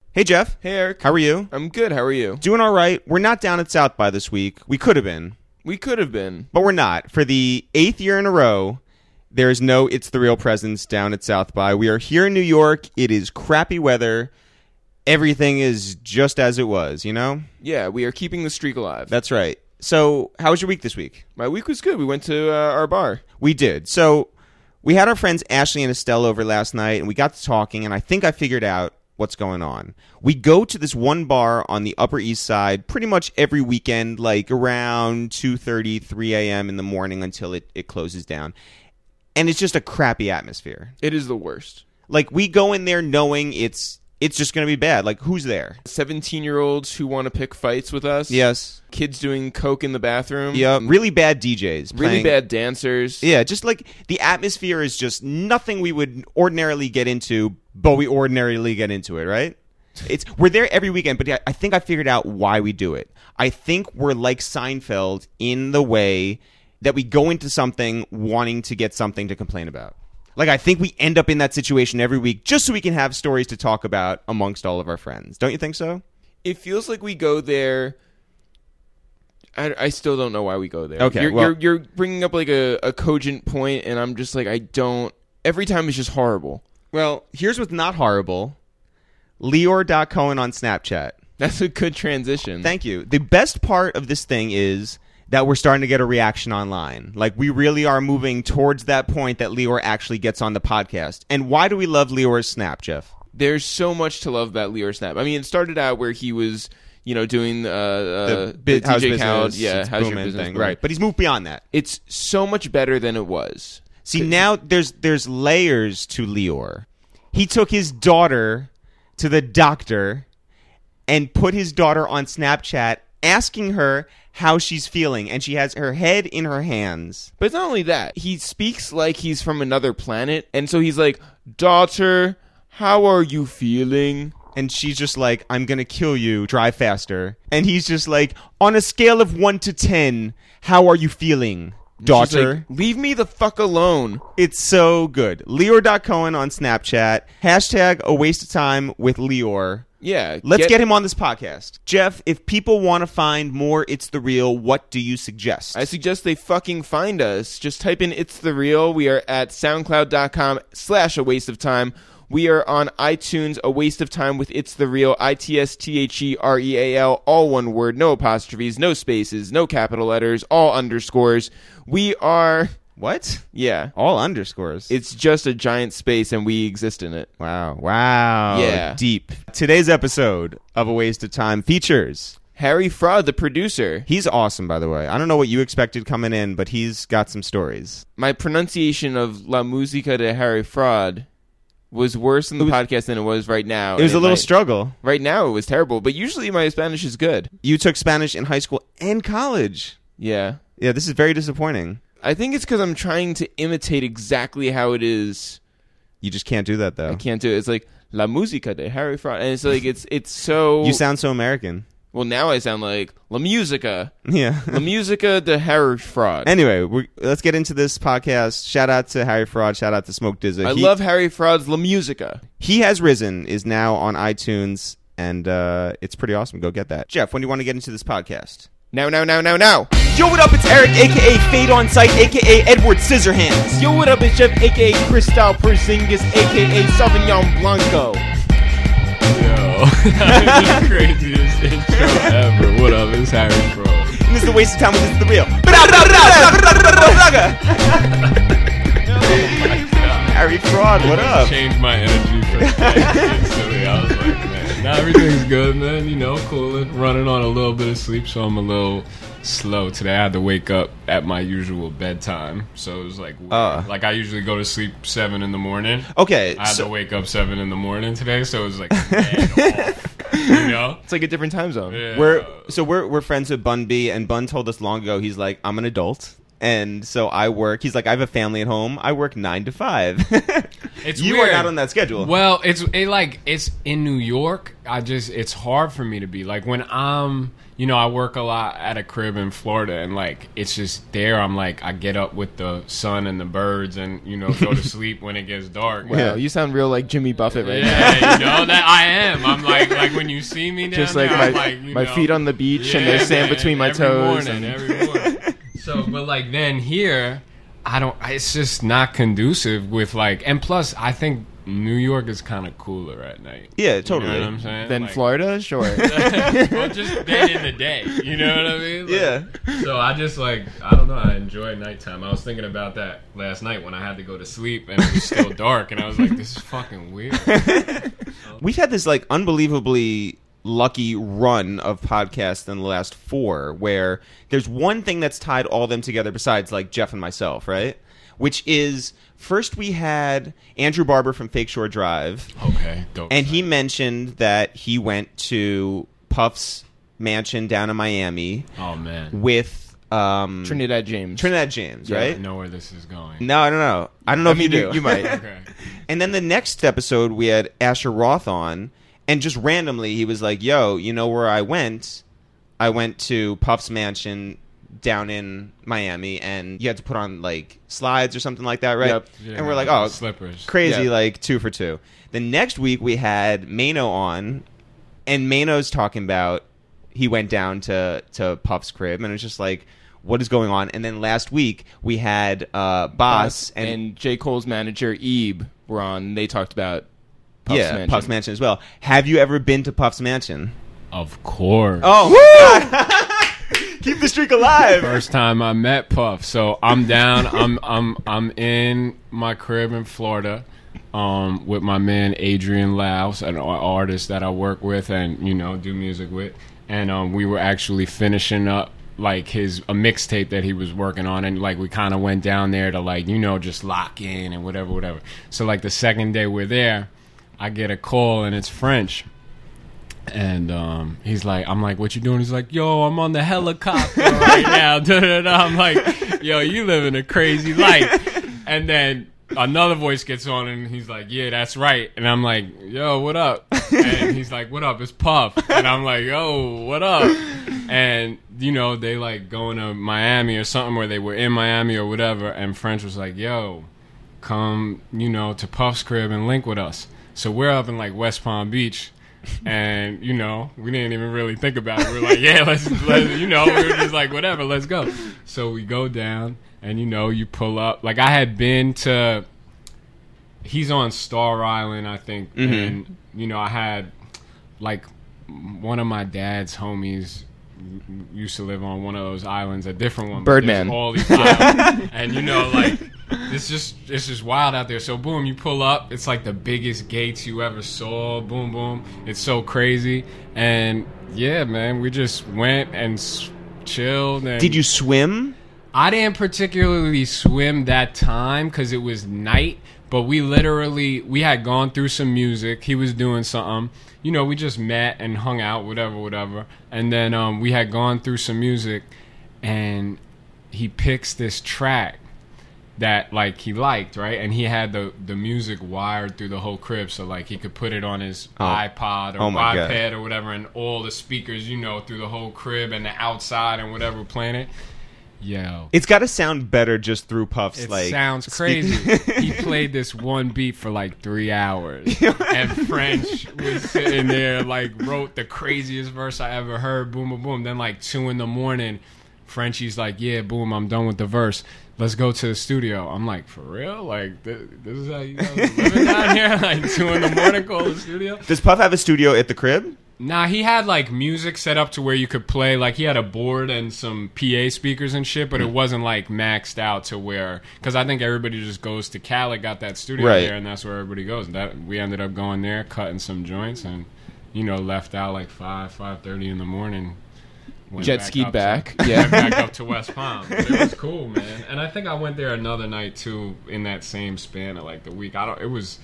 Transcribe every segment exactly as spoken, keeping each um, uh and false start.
Hey, Jeff. Hey, Eric. How are you? I'm good. How are you? Doing all right. We're not down at South by this week. We could have been. We could have been. But we're not. For the eighth year in a row, there is no It's the Real presence down at South by. We are here in New York. It is crappy weather. Everything is just as it was, you know? Yeah, we are keeping the streak alive. That's right. So, how was your week this week? My week was good. We went to uh, our bar. We did. So, we had our friends Ashley and Estelle over last night, and we got to talking, and I think I figured out what's going on. We go to this one bar on the Upper East Side pretty much every weekend, like around two thirty, three a.m. in the morning until it, it closes down. And it's just a crappy atmosphere. It is the worst. Like, we go in there knowing it's it's just going to be bad. Like, who's there? seventeen-year-olds who want to pick fights with us. Yes. Kids doing coke in the bathroom. Yeah, really bad D Js. Really playing. bad dancers. Yeah, just like the atmosphere is just nothing we would ordinarily get into, but we ordinarily get into it, right? It's we're there every weekend, but I think I figured out why we do it. I think we're like Seinfeld in the way that we go into something wanting to get something to complain about. Like, I think we end up in that situation every week just so we can have stories to talk about amongst all of our friends. Don't you think so? It feels like we go there. I, I still don't know why we go there. Okay, you're, well, you're, you're bringing up like a, a cogent point, and I'm just like, I don't. Every time it's just horrible. Well, here's what's not horrible. Leor dot Cohen on Snapchat. That's a good transition. Thank you. The best part of this thing is that we're starting to get a reaction online. Like, we really are moving towards that point that Leor actually gets on the podcast. And why do we love Leor's Snap, Jeff? There's so much to love about Leor Snap. I mean, it started out where he was, you know, doing uh, uh, the, bi- the how's D J business, Khaled, yeah, how's your booming business thing, booming? right? But he's moved beyond that. It's so much better than it was. See, now there's there's layers to Leor. He took his daughter to the doctor and put his daughter on Snapchat, asking her how she's feeling, and she has her head in her hands. But it's not only that. He speaks like he's from another planet, and so he's like, "Daughter, how are you feeling?" And she's just like, "I'm gonna kill you, drive faster." And he's just like, "On a scale of one to ten, how are you feeling, daughter?" She's like, "Leave me the fuck alone." It's so good. Leor dot Cohen on Snapchat. Hashtag a waste of time with Leor. Yeah. Let's get, get him on this podcast. Jeff, if people want to find more It's The Real, what do you suggest? I suggest they fucking find us. Just type in It's The Real. We are at soundcloud.com slash a waste of time. We are on iTunes, A Waste of Time with It's The Real, I T S T H E R E A L, all one word, no apostrophes, no spaces, no capital letters, all underscores. We are... What? Yeah. All underscores. It's just a giant space and we exist in it. Wow. Wow. Yeah. Deep. Today's episode of A Waste of Time features Harry Fraud, the producer. He's awesome, by the way. I don't know what you expected coming in, but he's got some stories. My pronunciation of La Musica de Harry Fraud was worse in the was, podcast than it was right now. It was it a little might, struggle. Right now it was terrible, but usually my Spanish is good. You took Spanish in high school and college. Yeah. Yeah, this is very disappointing. I think it's because I'm trying to imitate exactly how it is. You just can't do that, though. I can't do it. It's like La Musica de Harry Fraud, and it's like it's it's so. You sound so American. Well, now I sound like La Musica. Yeah. La Musica de Harry Fraud. Anyway, we're, let's get into this podcast. Shout out to Harry Fraud. Shout out to Smoke Dizza. I he, love Harry Fraud's La Musica. He Has Risen is now on iTunes, and uh, it's pretty awesome. Go get that. Jeff, when do you want to get into this podcast? Now, now, now, now, now. Yo, what up? It's Eric, a k a. Fade On Sight, a k a. Edward Scissorhands. Yo, what up? It's Jeff, a k a. Cristal Porzingis, a k a. Sauvignon Blanco. Yo, that is the craziest intro ever. What up? It's Harry Fraud. And this is a waste of time with This Is The Real. Harry Fraud, what up? Changed my energy for the day instantly. I was like, man, now everything's good, man. You know, cooling, running on a little bit of sleep, so I'm a little slow today. I had to wake up at my usual bedtime, so it was like weird. Uh. Like I usually go to sleep seven in the morning. Okay, I had so, to wake up seven in the morning today, so it was like mad off. You know, It's like a different time zone. yeah. we're so we're we're friends with Bun B, and Bun told us long ago. He's like, I'm an adult. And so I work. He's like, I have a family at home. I work nine to five. It's you weird. are not on that schedule. Well, it's it like it's in New York. I just it's hard for me to be like when I'm you know I work a lot at a crib in Florida, and like it's just there. I'm like I get up with the sun and the birds, and you know go to sleep when it gets dark. Wow, Yeah. you sound real like Jimmy Buffett right now. Yeah, you know that I am. I'm like like when you see me down Just like there, my I'm like, you my know, feet on the beach and yeah, there's sand man, between my every toes. Morning, and- every morning. So, but like then here, I don't. It's just not conducive with like, and plus, I think New York is kind of cooler at night. Yeah, totally. You know what I'm saying? Then Like- Florida, sure. well, just then in the day. You know what I mean? Like, Yeah. So I just like I don't know. I enjoy nighttime. I was thinking about that last night when I had to go to sleep and it was still dark, and I was like, "This is fucking weird." We've had this like unbelievably lucky run of podcasts in the last four where there's one thing that's tied all them together besides like Jeff and myself, right? Which is first we had Andrew Barber from Fake Shore Drive, Okay. Dope. and he mentioned that he went to Puff's mansion down in Miami Oh man. with um, Trinidad James. Trinidad James, Yeah, I right? know where this is going. No, I don't know. I don't know I if mean, you do. you, you might. Okay. And then the next episode, we had Asher Roth on, and just randomly, he was like, yo, you know where I went? I went to Puff's mansion down in Miami, and you had to put on, like, slides or something like that, right? Yep. Yeah, And we're like, oh, slippers. crazy, Yeah. like, two for two. The next week, we had Mano on, and Mano's talking about he went down to, to Puff's crib, and it was just like, what is going on? And then last week, we had uh, Boss, and, and J. Cole's manager, Ebe, were on. And they talked about Puff's yeah, mansion. Puff's mansion as well. Have you ever been to Puff's mansion? Of course. Oh, keep the streak alive. First time I met Puff. So I'm down. I'm I'm I'm in my crib in Florida, um, with my man Adrian Laus, an ar- artist that I work with and you know do music with, and um, we were actually finishing up like his a mixtape that he was working on, and like we kind of went down there to like you know just lock in and whatever whatever. So like the second day we're there, I get a call and it's French. And um, he's like, I'm like, what you doing? He's like, yo, I'm on the helicopter right now. Da, da, da. I'm like, yo, you living a crazy life. And then another voice gets on and he's like, yeah, that's right. And I'm like, yo, what up? And he's like, what up? It's Puff. And I'm like, yo, what up? And, you know, they like going to Miami or something where they were in Miami or whatever. And French was like, yo, come, you know, to Puff's crib and link with us. So we're up in like West Palm Beach. And you know, we didn't even really think about it. We were like, "Yeah, let's, let's," you know, we were just like, "Whatever, let's go." So we go down, and you know, you pull up. Like I had been to, he's on Star Island, I think, Mm-hmm. and you know, I had like one of my dad's homies used to live on one of those islands, a different one. but Birdman. there's all these islands, and you know, like. It's just it's just wild out there. So boom, you pull up. It's like the biggest gates you ever saw. Boom, boom. It's so crazy. And yeah, man, we just went and s- chilled. And Did you swim? I didn't particularly swim that time because it was night. But we literally we had gone through some music. He was doing something. You know, we just met and hung out, whatever, whatever. And then um, we had gone through some music, and he picks this track that like he liked, right? And he had the the music wired through the whole crib, so like he could put it on his Oh. iPod or Oh my God. iPad or whatever, and all the speakers, you know, through the whole crib and the outside and whatever playing it. Yo, It's got to sound better just through Puff's it like. sounds speak- crazy. He played this one beat for like three hours, and French was sitting there like wrote the craziest verse I ever heard. Boom, boom, boom. Then like two in the morning, Frenchie's like, "Yeah, boom, I'm done with the verse. Let's go to the studio." I'm like, "For real? Like this, this is how you guys are living down here? Like two in the morning, call the studio?" Does Puff have a studio at the crib? Nah, he had like music set up to where you could play. Like he had a board and some P A speakers and shit, but it wasn't like maxed out to where. Because I think everybody just goes to Cali, got that studio Right. there, and that's where everybody goes. That we ended up going there, cutting some joints, and you know left out like five, five thirty in the morning. Went Jet back skied up back. To, Yeah. went back up to West Palm. But it was cool, man. And I think I went there another night too in that same span of like the week. I don't. It was.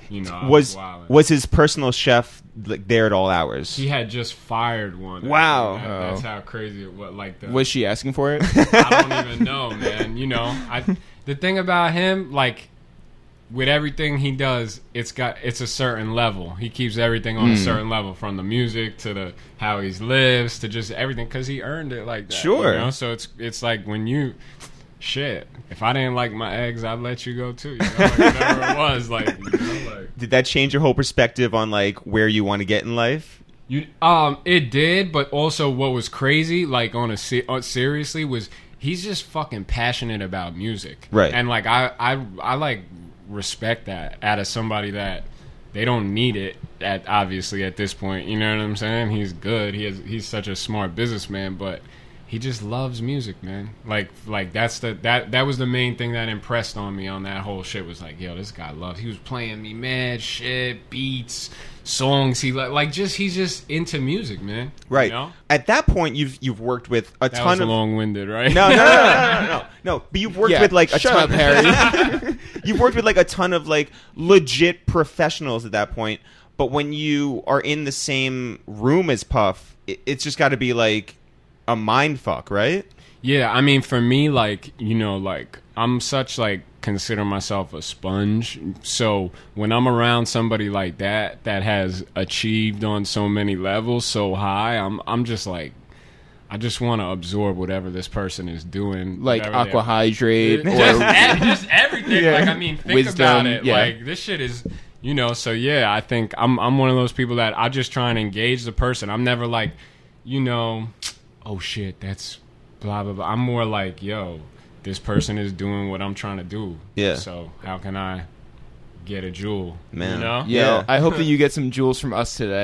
you know, I Was wilding. was his personal chef like there at all hours? He had just fired one. Wow. That- that's Oh. how crazy it was. Like the, Was she asking for it? I don't even know, man. You know, I the thing about him, like with everything he does, it's got it's a certain level. He keeps everything on a certain level, from the music to the how he lives to just everything, because he earned it like that. Sure. You know? So it's it's like when you shit. If I didn't like my eggs, I'd let you go too. You know, like whatever it was, like, you know, like. Did that change your whole perspective on like where you want to get in life? You um, it did, but also what was crazy, like on a se- uh, seriously, was he's just fucking passionate about music, Right. And like I, I, I like respect that out of somebody that they don't need it at obviously at this point. You know what I'm saying? He's good. He has, he's such a smart businessman, but he just loves music, man. Like, like that's the that that was the main thing that impressed on me on that whole shit. Was like, yo, this guy loves. He was playing me mad shit, beats, songs. He like, like just he's just into music, man. Right. You know? At that point, you've you've worked with a That ton was of long-winded, right? no, no, no, no, no, no, no. But you've worked Yeah, with like a shut ton. up, Harry. You've worked with like a ton of like legit professionals at that point. But when you are in the same room as Puff, it, it's just got to be like a mind fuck, right? Yeah, I mean, for me, like, you know, like, I'm such, like, consider myself a sponge. So when I'm around somebody like that, that has achieved on so many levels so high, I'm I'm just, like, I just want to absorb whatever this person is doing. Like whatever aqua hydrate they're- or just, e- just everything. Yeah. Like, I mean, think Wisdom, about it. yeah. Like, this shit is... You know, so yeah, I think I'm I'm one of those people that I just try and engage the person. I'm never like, you know, oh shit, that's blah blah blah. I'm more like, yo, this person is doing what I'm trying to do. Yeah. So how can I get a jewel? Man. You know? yeah. Yeah. I hope that you get some jewels from us today.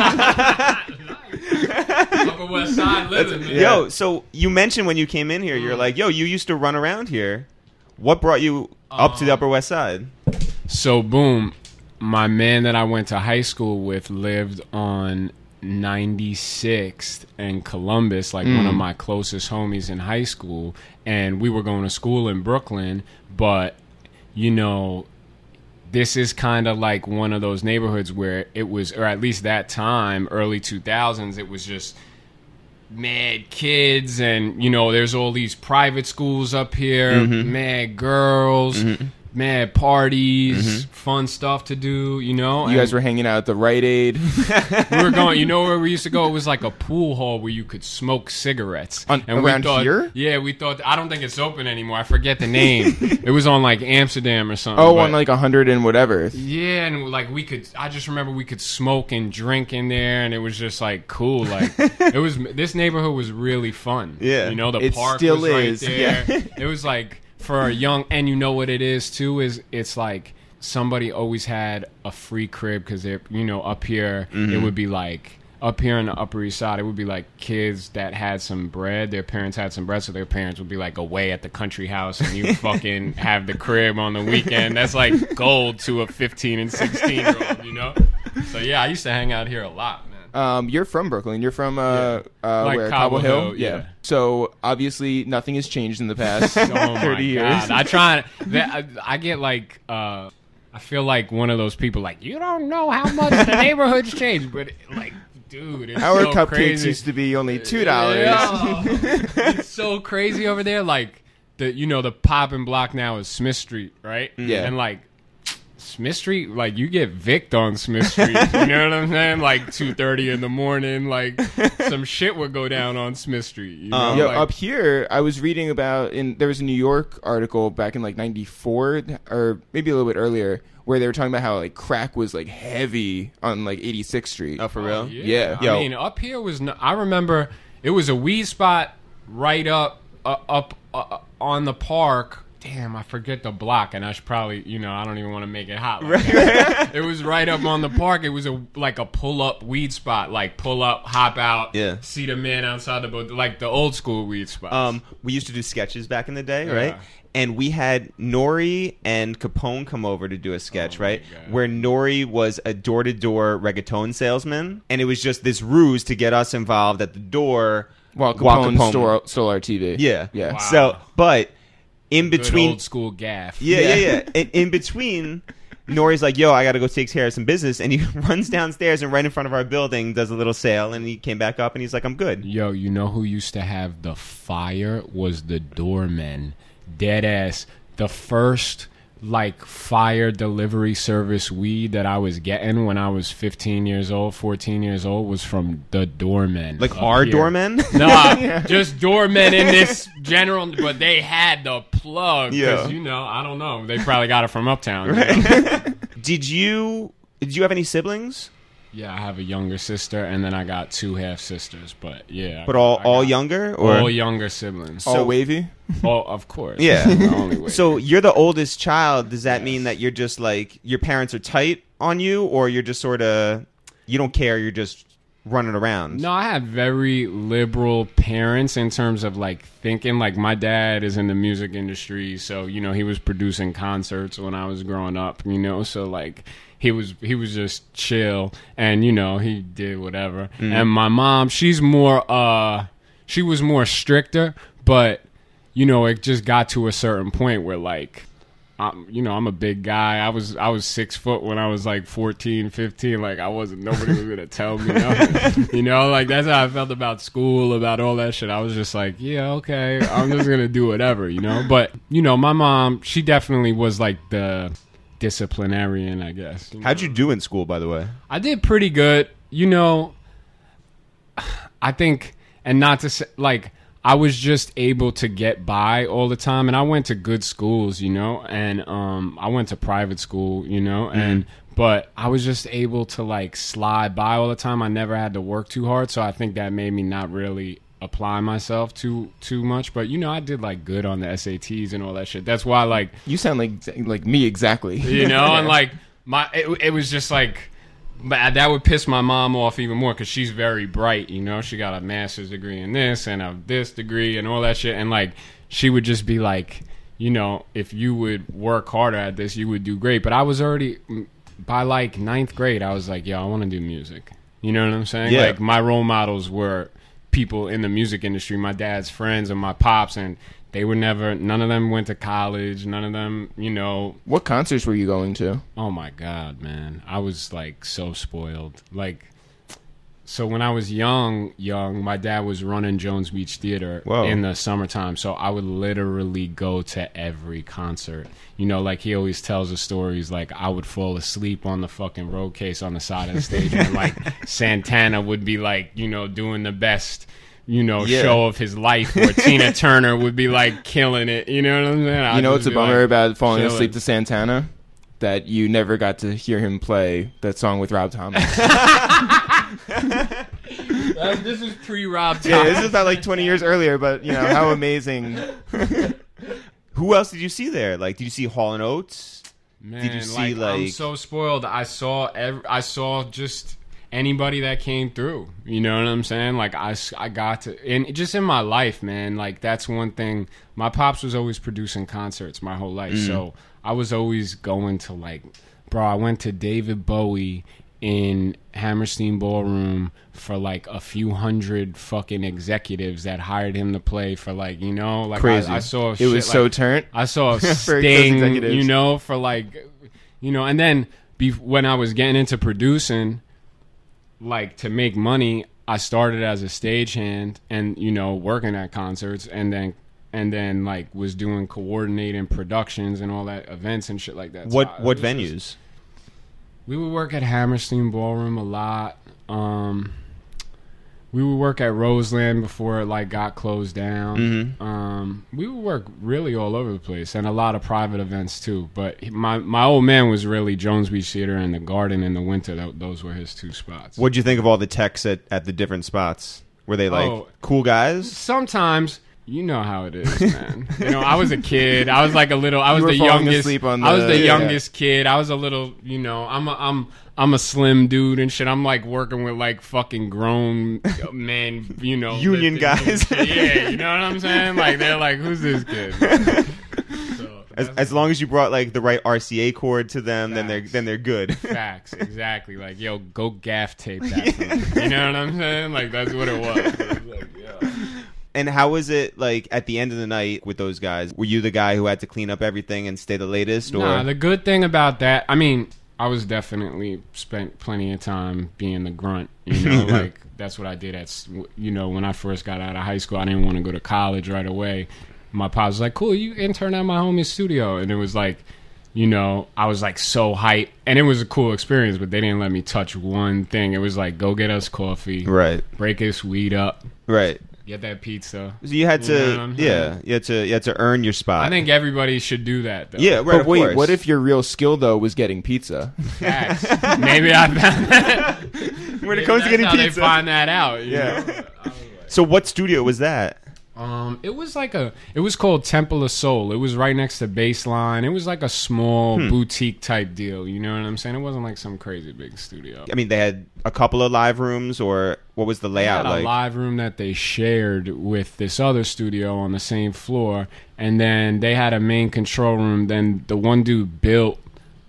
Upper West Side living, man. Yo, so you mentioned when you came in here, you're like, yo, you used to run around here. What brought you up to the Upper West Side? So boom, my man that I went to high school with lived on ninety-sixth and Columbus, like one of my closest homies in high school, and we were going to school in Brooklyn, but you know, this is kind of like one of those neighborhoods where it was, or at least that time, early two thousands, it was just mad kids, and you know, there's all these private schools up here, mad girls, mad parties, fun stuff to do, you know. You guys were hanging out at the Rite Aid. we were going, you know where we used to go? It was like a pool hall where you could smoke cigarettes. On- and around we thought, here? Yeah, we thought, I don't think it's open anymore. I forget the name. It was on like Amsterdam or something. Oh, but- on like a hundred and whatever. yeah, and like we could, I just remember we could smoke and drink in there, and it was just like cool. Like it was, this neighborhood was really fun. Yeah. you know, the It park still was right is, there. yeah. It was like for a young, and you know what it is too is it's like somebody always had a free crib because they're, you know, up here it would be like. Up here in the Upper East Side, it would be like kids that had some bread. Their parents had some bread, so their parents would be like away at the country house, and you fucking have the crib on the weekend. That's like gold to a fifteen and sixteen year old, you know. So yeah, I used to hang out here a lot, man. Um, you're from Brooklyn. You're from uh, uh Like where Cobble Cobble Hill. Hill, yeah. So obviously nothing has changed in the past Oh my thirty years. God. I try. That, I, I get like. uh I feel like one of those people. Like you don't know how much the neighborhood's changed, but like. Dude, it's Our so cupcakes crazy. used to be only two dollars. Yeah. It's so crazy over there. Like the you know the poppin' block now is Smith Street, right? Yeah. And like Smith Street, like you get Vicked on Smith Street. You know what I'm saying? Like two thirty in the morning, like some shit would go down on Smith Street. You know? Um, Yo, like, up here, I was reading about in there was a New York article back in like ninety-four or maybe a little bit earlier where they were talking about how like crack was like heavy on like eighty-sixth Street. Oh, for real? Oh, Yeah. I Yo. mean, up here was. No, I remember it was a weed spot right up, uh, up uh, on the park. Damn, I forget the block, and I should probably, you know, I don't even want to make it hot. Like that. It was right up on the park. It was a like a pull up weed spot, like pull up, hop out, Yeah. see the man outside the boat, like the old school weed spot. Um, we used to do sketches back in the day, Yeah. right? And we had Nori and Capone come over to do a sketch, Oh, my right? God. Where Nori was a door-to-door reggaeton salesman, and it was just this ruse to get us involved at the door. While while Capone, Capone- stole, stole our T V. Yeah, Yeah. Wow. So, but in Good between, old school gaff. yeah, yeah, Yeah. yeah. in, in between, Nori's like, yo, I got to go take care of some business. And he runs downstairs and right in front of our building does a little sale. And he came back up and he's like, I'm good. Yo, you know who used to have the fire was the doormen. Dead ass. The first, like, fire delivery service weed that I was getting when I was fifteen years old, fourteen years old was from the doormen. Like up our here. doormen? Nah, just doormen in this general, but they had the plug. Because, Yeah. you know, I don't know. They probably got it from Uptown. Right. You know? Did you did you have any siblings? Yeah, I have a younger sister, and then I got two half sisters. But yeah, But all I all got younger? Or? all younger siblings. All So- wavy. Oh, of course. Yeah. The only way. So you're the oldest child. Does that Yes. mean that you're just like, your parents are tight on you? Or you're just sort of, you don't care, you're just running around? No, I had very liberal parents in terms of like thinking. Like my dad is in the music industry, so you know he was producing concerts when I was growing up. You know, so like he was he was just chill, and you know he did whatever. Mm-hmm. And my mom, she's more uh, she was more stricter, but you know it just got to a certain point where like. I'm, you know, I'm a big guy. I was I was six foot when I was like fourteen, fifteen. Like I wasn't, nobody was gonna tell me nothing. You know, like that's how I felt about school, about all that shit. I was just like, yeah, okay, I'm just gonna do whatever, you know. But you know, my mom, she definitely was like the disciplinarian, I guess. You How'd know? you do in school, by the way? I did pretty good. You know, I think, and not to say, like, I was just able to get by all the time. And I went to good schools, you know, and um, I went to private school, you know, and but I was just able to, like, slide by all the time. I never had to work too hard. So I think that made me not really apply myself too too much. But, you know, I did, like, good on the S A Ts and all that shit. That's why, like, You sound like like me exactly. you know, and like my, it, it was just like, but that would piss my mom off even more because she's very bright. You know, she got a master's degree in this and a this degree and all that shit, and like she would just be like, you know, if you would work harder at this, you would do great. But I was already by like ninth grade, I was like, yo, I want to do music. You know what I'm saying? Yeah. Like my role models were people in the music industry, my dad's friends and my pops, and they were never, none of them went to college, none of them, you know. What concerts were you going to? Oh my God, man. I was like so spoiled. Like, so when I was young, young, my dad was running Jones Beach Theater Whoa. in the summertime. So I would literally go to every concert. You know, like he always tells the stories, like I would fall asleep on the fucking road case on the side of the stage. And like Santana would be like, you know, doing the best, you know, Yeah. show of his life, or Tina Turner would be like killing it. You know what I'm saying? I'd You know just what's a be bummer like, about falling chilling. asleep to Santana? That you never got to hear him play that song with Rob Thomas. Uh, this is pre-Rob Thomas. Yeah, this is about like twenty years earlier, but you know how amazing. Who else did you see there? Like, did you see Hall and Oates? Man, Did you see, like, I'm like- so spoiled. I saw every, I saw just anybody that came through. You know what I'm saying? Like I, s- I got to, and just in my life, man. Like that's one thing. My pops was always producing concerts my whole life, so I was always going to like, bro. I went to David Bowie in Hammerstein Ballroom for like a few hundred fucking executives that hired him to play for like, you know, like Crazy. I, I saw It was shit so like, turnt. I saw For those Sting, executives. you know, for like, you know, and then be, when I was getting into producing, like to make money, I started as a stagehand and, you know, working at concerts, and then and then like was doing coordinating productions and all that events and shit like that. So What I- what it was venues? just- we would work at Hammerstein Ballroom a lot. Um, we would work at Roseland before it like got closed down. Mm-hmm. Um, we would work really all over the place, and a lot of private events too. But he- my my old man was really Jones Beach Theater and the Garden in the winter. Th- those were his two spots. What'd you think of all the techs at, at the different spots? Were they like Oh. cool guys? Sometimes. You know how it is, man. You know, I was a kid. I was like a little. I was You were the falling youngest. asleep on I was the- the yeah. youngest kid. I was a little. You know, I'm a, I'm I'm a slim dude and shit. I'm like working with like fucking grown men. You know, Union that- guys. Yeah, you know what I'm saying? Like they're like, who's this kid? So, As, that's as long as you brought like the right R C A cord to them, then they're Facts. then they're good. facts, exactly. Like, yo, go gaff tape that. For me. You know what I'm saying? Like that's what it was. It was like, yeah. And how was it like at the end of the night with those guys? Were you the guy who had to clean up everything and stay the latest? Or Nah, the good thing about that, I mean, I was definitely spent plenty of time being the grunt. You know, like that's what I did at, s- you know, when I first got out of high school. I didn't want to go to college right away. My pops was like, cool, you intern at my homie's studio. And it was like, you know, I was like so hyped. And it was a cool experience, but they didn't let me touch one thing. It was like, go get us coffee. right, Break this weed up. right. Get that pizza. So you had You know to, what I'm yeah, saying? you had to, you had to earn your spot. I think everybody should do that, though. yeah, right. But of wait, course. what if your real skill though was getting pizza? Facts. Maybe I found that. when it comes to That's getting how pizza? they find that out. You Yeah. know? So what studio was that? Um, it was like a. It was called Temple of Soul. It was right next to Baseline. It was like a small Hmm. boutique type deal. You know what I'm saying? It wasn't like some crazy big studio. I mean, they had a couple of live rooms, or what was the They layout had a like? live room that they shared with this other studio on the same floor, and then they had a main control room. Then the one dude built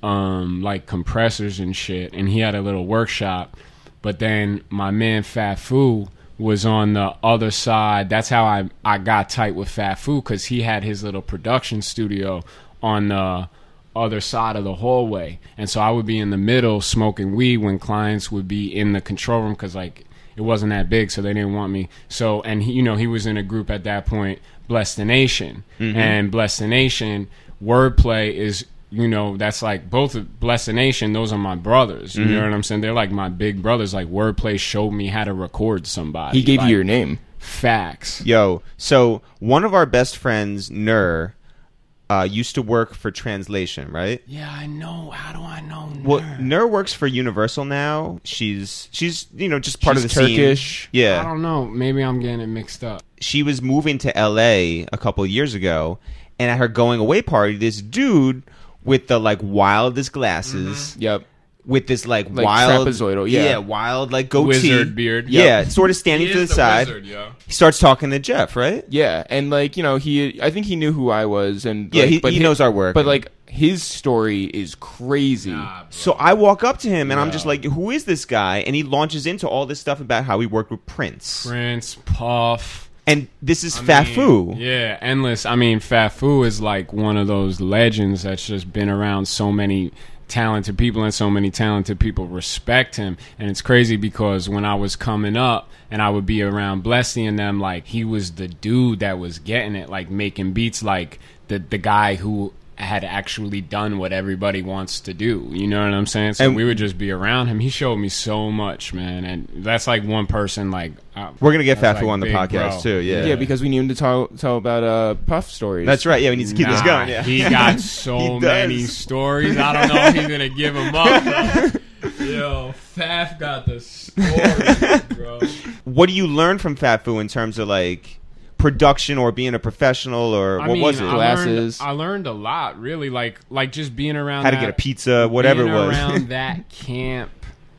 um, like compressors and shit, and he had a little workshop. But then my man Fat Fu was on the other side. That's how I, I got tight with Fat Fu, because he had his little production studio on the other side of the hallway. And so I would be in the middle smoking weed when clients would be in the control room, because like it wasn't that big, so they didn't want me. So, and he, you know, he was in a group at that point, Bless the Nation. And Bless the Nation, wordplay is, you know, that's like both of Bless the Nation, those are my brothers. You know what I'm saying? They're like my big brothers. Like wordplay showed me how to record somebody. He gave Like, you your name. facts. Yo, so one of our best friends, Nur, uh, used to work for Translation, right? Yeah, I know. How do I know? Well, Nur? Nur works for Universal now. She's she's you know just part She's of the Turkish. scene. I Yeah, don't know. Maybe I'm getting it mixed up. she was moving to L A a couple of years ago, and at her going away party, this dude with the like wildest glasses, Yep. with this like, Like wild trapezoidal, yeah. wild like goatee, Wizard beard. yeah, sort of standing He to the, is the side. wizard, yo. He starts talking to Jeff, right? Yeah, and like you know, he I think he knew who I was, and Yeah, like, he- but he knows our work. But like his story is crazy. Nah, bro. So I walk up to him and I'm Yeah. just like, "Who is this guy?" And he launches into all this stuff about how he worked with Prince, Prince, Puff. and this is I Fat mean, Fu. Yeah, endless. I mean, Fat Fu is like one of those legends that's just been around so many talented people, and so many talented people respect him. And it's crazy because when I was coming up and I would be around Blessy and them, like he was the dude that was getting it, like making beats, like the the guy who had actually done what everybody wants to do. You know what I'm saying? So And- we would just be around him. He showed me so much, man. And that's like one person, like uh, We're gonna get that's Fat Fu like on the big podcast bro. too. Yeah, Yeah, because we need him to tell tell about uh, Puff stories. that's right. Yeah, we need to keep this Nah, going. Yeah, he got so He does. many stories. I don't know if he's gonna give them up. Bro. Yo, Faf got the stories, bro. What do you learn from Fat Fu in terms of like production or being a professional, or I what mean, was it? I Glasses. learned, I learned a lot, really. Like, like just being around How to that, get a pizza, whatever being it was. around that camp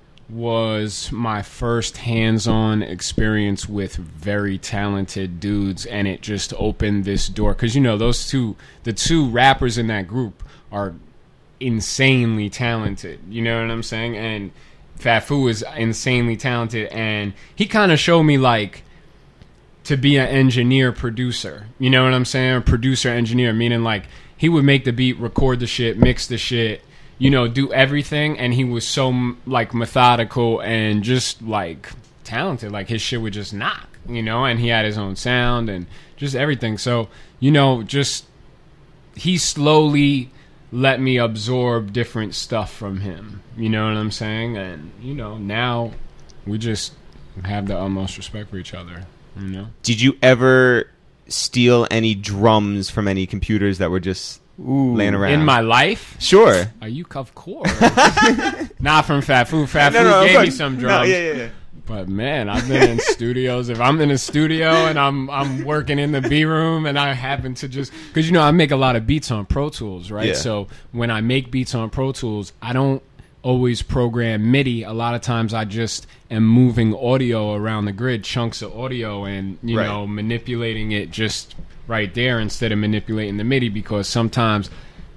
was my first hands-on experience with very talented dudes, and it just opened this door, because you know those two the two rappers in that group are insanely talented, you know what I'm saying? And Fat Fu is insanely talented, and he kind of showed me like to be an engineer producer, you know what I'm saying? Producer engineer, meaning like he would make the beat, record the shit, mix the shit, you know, do everything. And he was so m- like methodical and just like talented. Like his shit would just knock, you know, and he had his own sound and just everything. So, you know, just he slowly let me absorb different stuff from him, you know what I'm saying? And, you know, now we just have the utmost respect for each other, you know? Did you ever steal any drums from any computers that were just laying around? In my life? Sure. Are you of course? Not from Fat Fu. Fat No, Fu no, gave no, me some no, drums. yeah, yeah, yeah. But man, I've been in studios. If I'm in a studio and I'm I'm working in the B room and I happen to just, because you know I make a lot of beats on Pro Tools, right? Yeah. So when I make beats on Pro Tools, I don't always program MIDI. A lot of times I just am moving audio around the grid, chunks of audio, and you Right. know manipulating it just right there instead of manipulating the MIDI, because sometimes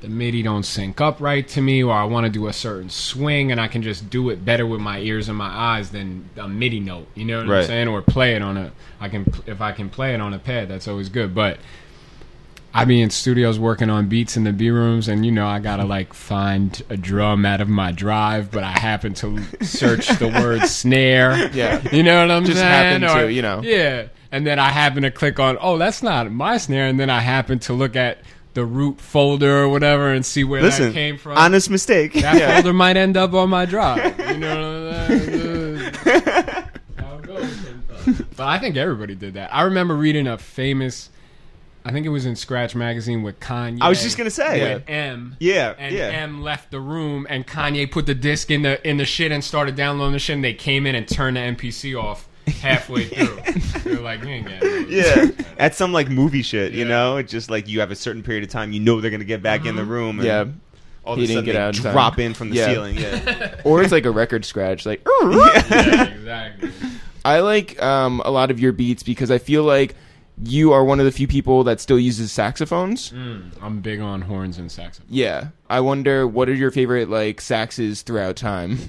the MIDI don't sync up right to me, or I want to do a certain swing and I can just do it better with my ears and my eyes than a MIDI note. You know what Right. I'm saying? Or play it on a I can if I can play it on a pad, that's always good. But I be in studios working on beats in the B rooms, and you know I gotta like find a drum out of my drive, but I happen to search the word snare. Yeah. You know what I'm Just saying? happen to, you know. Yeah, and then I happen to click on, oh, that's not my snare, and then I happen to look at the root folder or whatever and see where Listen, that came from. honest mistake. That folder might end up on my drive. You know what I'm saying? How it goes sometimes. But I think everybody did that. I remember reading a famous, I think it was in Scratch Magazine with Kanye. I was just gonna say. With M. Yeah, And yeah. M left the room, and Kanye put the disc in the in the shit and started downloading the shit, and they came in and turned the M P C off halfway through. They were like, you ain't getting it. Yeah, that's some like movie shit, you Yeah. know. It's just like you have a certain period of time, you know they're gonna get back in the room. And Yeah. all of He a didn't sudden get they out in time. drop in from the Yeah. ceiling. Yeah, Or it's like a record scratch. Like, Yeah, exactly. I like um, a lot of your beats because I feel like you are one of the few people that still uses saxophones. Mm, I'm big on horns and saxophone. Yeah. I wonder, what are your favorite like saxes throughout time?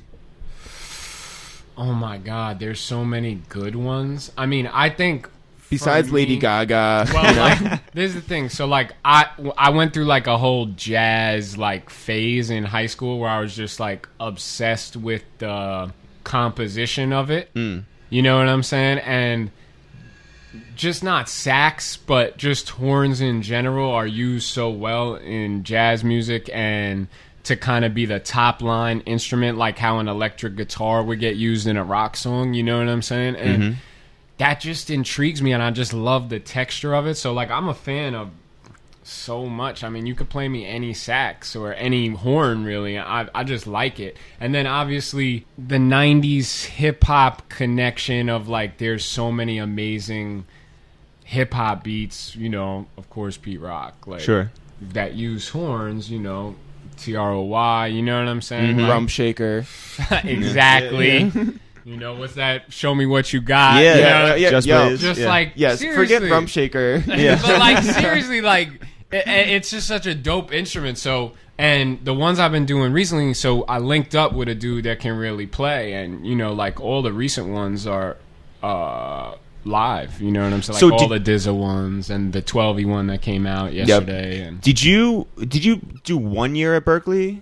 Oh my God, there's so many good ones. I mean, I think Besides for Lady me- Gaga. Well, you know? like, this is the thing. So, like, I I went through like a whole jazz like phase in high school where I was just like obsessed with the composition of it. You know what I'm saying? And just not sax, but just horns in general are used so well in jazz music, and to kind of be the top line instrument, like how an electric guitar would get used in a rock song. You know what I'm saying? And that just intrigues me, and I just love the texture of it. So, like, I'm a fan of so much. I mean, you could play me any sax or any horn, really. I I just like it. And then, obviously, the nineties hip-hop connection of, like, there's so many amazing hip-hop beats, you know, of course, Pete Rock. Like, Sure. that use horns, you know, T R O Y, you know what I'm saying? Like, Rump Shaker. exactly. You know, what's that? Show me what you got. Yeah, you yeah, know? yeah, Just yo, Blaze. Just Yeah. like, Yes, seriously. forget Rump Shaker. Yeah. But like, seriously, like, it, it's just such a dope instrument. So, and the ones I've been doing recently, so I linked up with a dude that can really play, and you know, like all the recent ones are uh, live. You know what I'm saying? Like So all did- the D Z A ones and the twelve E one that came out yesterday. And Did you did you do one year at Berkeley?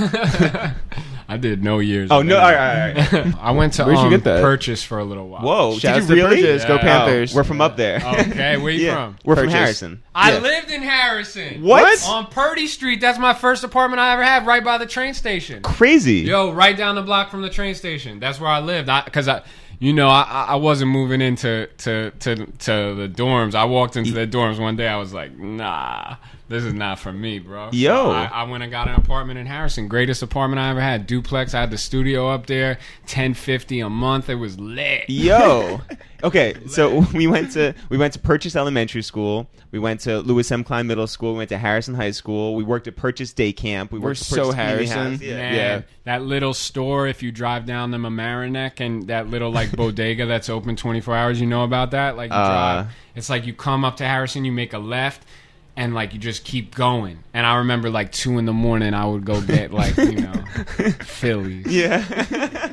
I did no years. Oh of no! that. All right, all right. I went to Where'd you um, get that? Purchase for a little while. Whoa! Shouts did you to really? Purchase. Go Yeah. Panthers. Oh, we're from up there. Okay, where you yeah, from? we're from Purchase. Harrison. I Yeah. lived in Harrison. What? On Purdy Street. That's my first apartment I ever had, right by the train station. Crazy. Yo, right down the block from the train station. That's where I lived. Because I, you know, I, I wasn't moving into to, to to the dorms. I walked into the dorms one day. I was like, nah, this is not for me, bro. So Yo. I, I went and got an apartment in Harrison. Greatest apartment I ever had. Duplex. I had the studio up there. ten fifty a month. It was lit. Yo. Okay, so we went to we went to Purchase Elementary School. We went to Lewis M. Klein Middle School. We went to Harrison High School. We worked at Purchase Day Camp. We We're worked at so Purchase Community Harrison. House. Yeah. Man, Yeah. that little store, if you drive down the Mamaroneck and that little like bodega that's open twenty-four hours, you know about that? Like you Uh. drive, it's like you come up to Harrison, you make a left, and like you just keep going. And I remember like two in the morning, I would go get like, you know, Phillies. Yeah.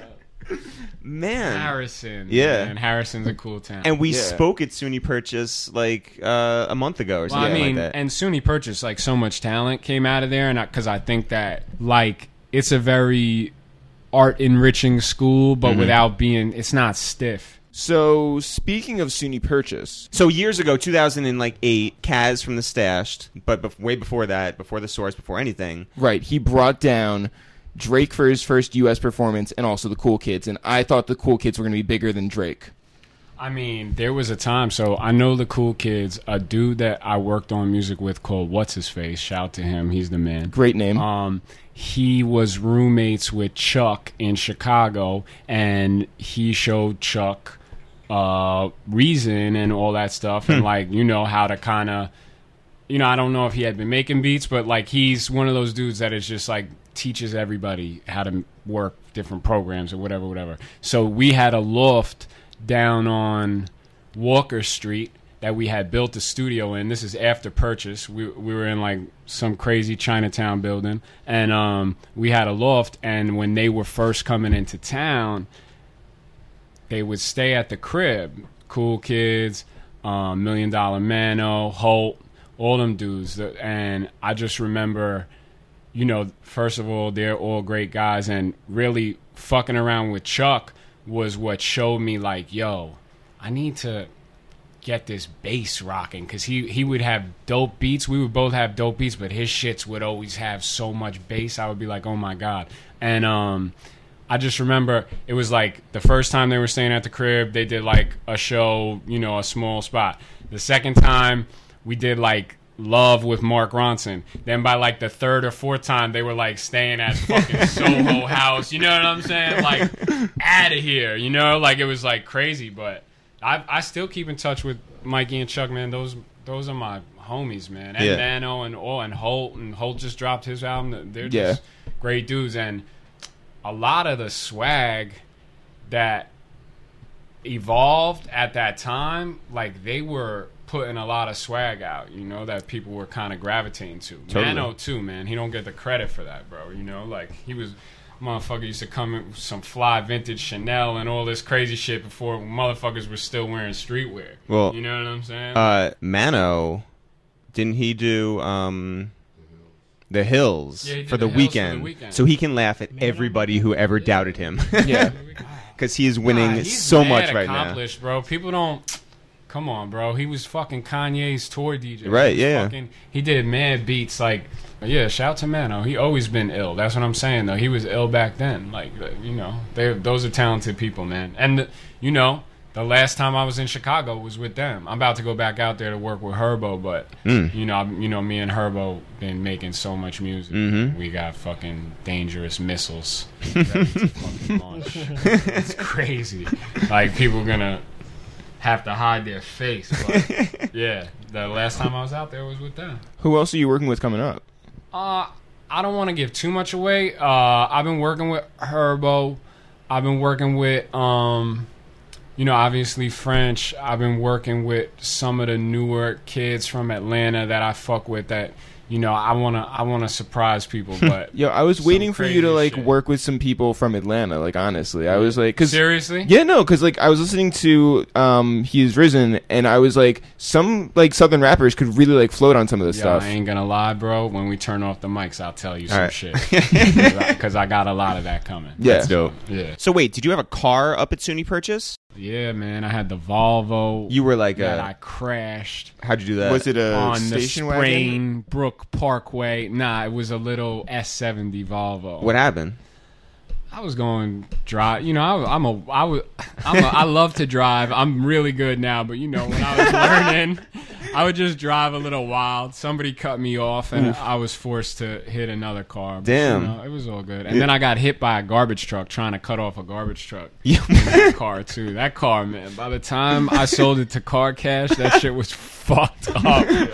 Man. Harrison. Yeah. And Harrison's a cool town. And we Yeah. spoke at SUNY Purchase like uh, a month ago or Well, something I mean, like that. and SUNY Purchase, like, so much talent came out of there, and because I, I think that, like, it's a very art enriching school, but without being, it's not stiff. So, speaking of SUNY Purchase, So years ago, two thousand eight, Kaz from the Stashed, but bef- way before that, before the Source, before anything. right, he brought down Drake for his first U S performance and also the Cool Kids, and I thought the Cool Kids were going to be bigger than Drake. I mean, there was a time, so I know the Cool Kids, a dude that I worked on music with called What's His Face, shout to him, he's the man. Great name. Um, he was roommates with Chuck in Chicago, and he showed Chuck uh, Reason and all that stuff, and like, you know, how to kind of, you know, I don't know if he had been making beats, but like, he's one of those dudes that is just like teaches everybody how to work different programs or whatever, whatever. So we had a loft down on Walker Street that we had built the studio in. This is after purchase. We we were in like some crazy Chinatown building, and um, we had a loft. And when they were first coming into town, they would stay at the crib. Cool Kids, um, Million Dollar Mano, Holt, all them dudes. And I just remember, you know, first of all, they're all great guys, and really fucking around with Chuck was what showed me, like, yo, I need to get this bass rocking, because he, he would have dope beats. We would both have dope beats, but his shits would always have so much bass. I would be like, oh my God. And um, I just remember it was like the first time they were staying at the crib, they did like a show, you know, a small spot. The second time we did like Love with Mark Ronson. Then by like the third or fourth time, they were like staying at fucking Soho House. You know what I'm saying? Like, out of here. You know, like it was like crazy. But I I still keep in touch with Mikey and Chuck, man. Those those are my homies, man. And Yeah. Nano and all and Holt and Holt just dropped his album. They're Yeah. just great dudes. And a lot of the swag that evolved at that time, like they were putting a lot of swag out, you know, that people were kind of gravitating to. Totally. Mano too, man. He don't get the credit for that, bro. You know, like he was motherfucker used to come in with some fly vintage Chanel and all this crazy shit before motherfuckers were still wearing streetwear. Well, you know what I'm saying? Uh, Mano, didn't he do um, the Hills, Yeah, he did for, the The Hills for the weekend, Weekend. so he can laugh at everybody who ever doubted him. Yeah. Because he is winning Nah, he's so mad much right now. accomplished, bro. People don't. Come on, bro. He was fucking Kanye's tour D J. Right, He was yeah, yeah. Fucking, he did mad beats. Like, yeah, shout out to Mano. He always been ill. That's what I'm saying, though. He was ill back then. Like, uh, you know, they those are talented people, man. And, you know, the last time I was in Chicago was with them. I'm about to go back out there to work with Herbo, but, Mm. you know, I'm- you know, me and Herbo been making so much music. Mhm. We got fucking dangerous missiles ready to fucking launch. It's crazy. Like, people are gonna have to hide their face. But yeah, the last time I was out there was with them. Who else are you working with coming up? Uh, I don't want to give too much away. Uh, I've been working with Herbo. I've been working with, um, you know, obviously French. I've been working with some of the newer kids from Atlanta that I fuck with that, you know, I want to I wanna surprise people. But Yo, I was some waiting for you to crazy like shit. work with some people from Atlanta. Like honestly, I was like, cause Seriously? yeah, no, because like I was listening to um He's Risen, and I was like, some like Southern rappers could really like float on some of this Yo, stuff. I ain't gonna lie, bro. When we turn off the mics, I'll tell you All some right. shit. Because I, I got a lot of that coming. Yeah. That's dope. Yeah. So wait, did you have a car up at SUNY Purchase? Yeah, man. I had the Volvo You were like, that uh, I crashed how'd you do that? Was it a on the station wagon? Sprain Brook Parkway. Nah, it was a little S seventy Volvo. What happened? I was going drive. You know, I, I'm a. I was. I'm a, I love to drive. I'm really good now, but you know, when I was learning, I would just drive a little wild. Somebody cut me off, and Oof. I was forced to hit another car. But, Damn. you know, it was all good. And then I got hit by a garbage truck trying to cut off a garbage truck. Yeah. That car too. That car, man. By the time I sold it to Car Cash, that shit was fucked up.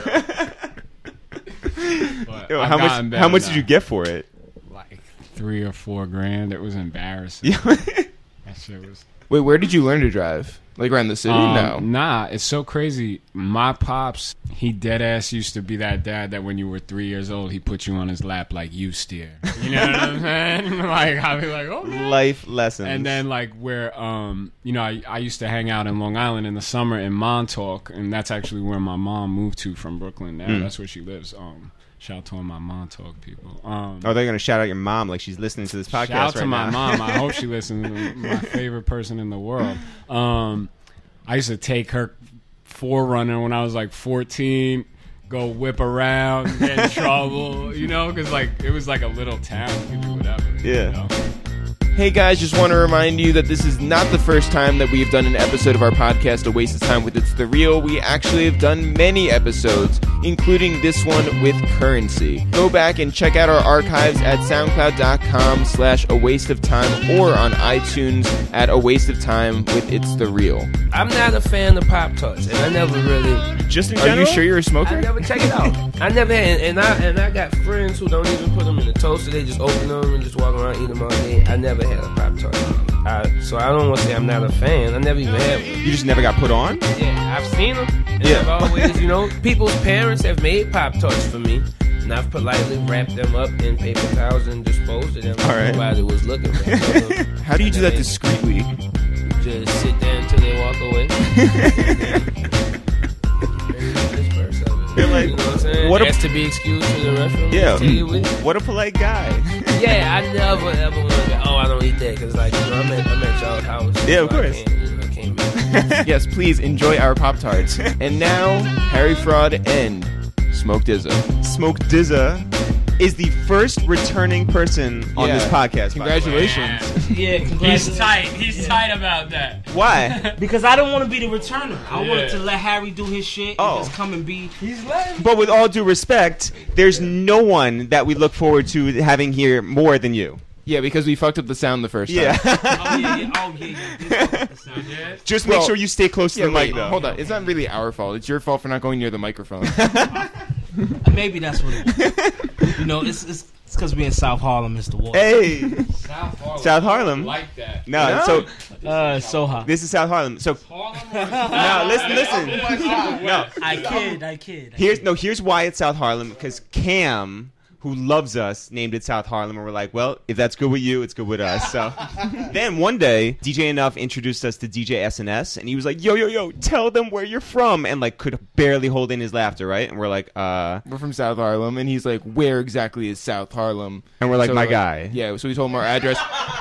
But Yo, I've how much? gotten How better much now. did you get for it? Like three or four grand. It was embarrassing. Yeah. That shit was. Wait, where did you learn to drive? Like around the city? Um, no. Nah, it's so crazy. My pops, he dead ass used to be that dad that when you were three years old, he put you on his lap like you steer. You know what I'm saying? Like I'd be like, oh. Life lessons. And then like where um you know I, I used to hang out in Long Island in the summer in Montauk, and that's actually where my mom moved to from Brooklyn. Now Mm. that's where she lives. Um, shout out to all my Montauk people. Um, Oh, they're gonna shout out your mom like she's listening to this podcast Shout out to right my now. mom. I hope she listens. My favorite person in the world. Um, I used to take her Forerunner when I was like fourteen. Go whip around, get in trouble, you know, because like it was like a little town. You could do whatever. Yeah. You know? Hey guys, just want to remind you that this is not the first time that we've done an episode of our podcast, A Waste of Time with It's The Real. We actually have done many episodes, including this one with Currency. Go back and check out our archives at soundcloud.com slash a waste of time or on iTunes at A Waste of Time with It's The Real. I'm not a fan of Pop Tarts, and I never really. Just in Are general. you sure you're a I smoker? never check it out. I never had, and I and I got friends who don't even put them in the toaster. They just open them and just walk around eat them all day. I never had a Pop Tart. I I, so I don't want to say I'm not a fan. I never even had one. You just never got put on? Yeah, I've seen them. And Yeah. I've always, you know, people's parents have made Pop Tarts for me. And I've politely wrapped them up in paper towels and disposed of them. All right. Nobody was looking for them. How do you do that discreetly? Just sit there until they walk away. Disperse of it. You're like, you know what I'm saying? what a- Ask to be excused to the restroom. Yeah. Take it with you. What a polite guy. Yeah, I never ever want to. Oh, I don't eat that because, like, you know, I'm at, I'm at y'all's house. Yeah, of so I course. can't, you know, I can't be- Yes, please enjoy our Pop Tarts. And now, Harry Fraud and Smoke Dizza. Smoke Dizza is the first returning person on Yeah. this podcast. by the way. Congratulations. Yeah, He's congratulations. tight. He's tight about that. Why? Because I don't want to be the returner. I Yeah. wanted to let Harry do his shit Oh. and just come and be. But with all due respect, there's no one that we look forward to having here more than you. Yeah, because we fucked up the sound the first Yeah. time. Oh yeah, yeah. Oh yeah, yeah. Yeah. Just make Well, sure you stay close to Yeah, the wait, mic, though. hold on. It's not really our fault. It's your fault for not going near the microphone. Maybe that's what it was. You know, it's it's it's because we in South Harlem, Mister Water. Hey. South Harlem. South Harlem. Like that. No, No. so Uh, so hot. this is South Harlem. So no, listen, listen. No, I kid, I kid. I here's kid. no. Here's why it's South Harlem. Because Cam, who loves us, named it South Harlem, and we're like, well, if that's good with you, it's good with us. So then one day, D J Enough introduced us to D J S N S, and he was like, yo, yo, yo, tell them where you're from, and like could barely hold in his laughter, right? And we're like, uh, We're from South Harlem, and he's like, where exactly is South Harlem? and we're like, So, my guy. Yeah, so we told him our address.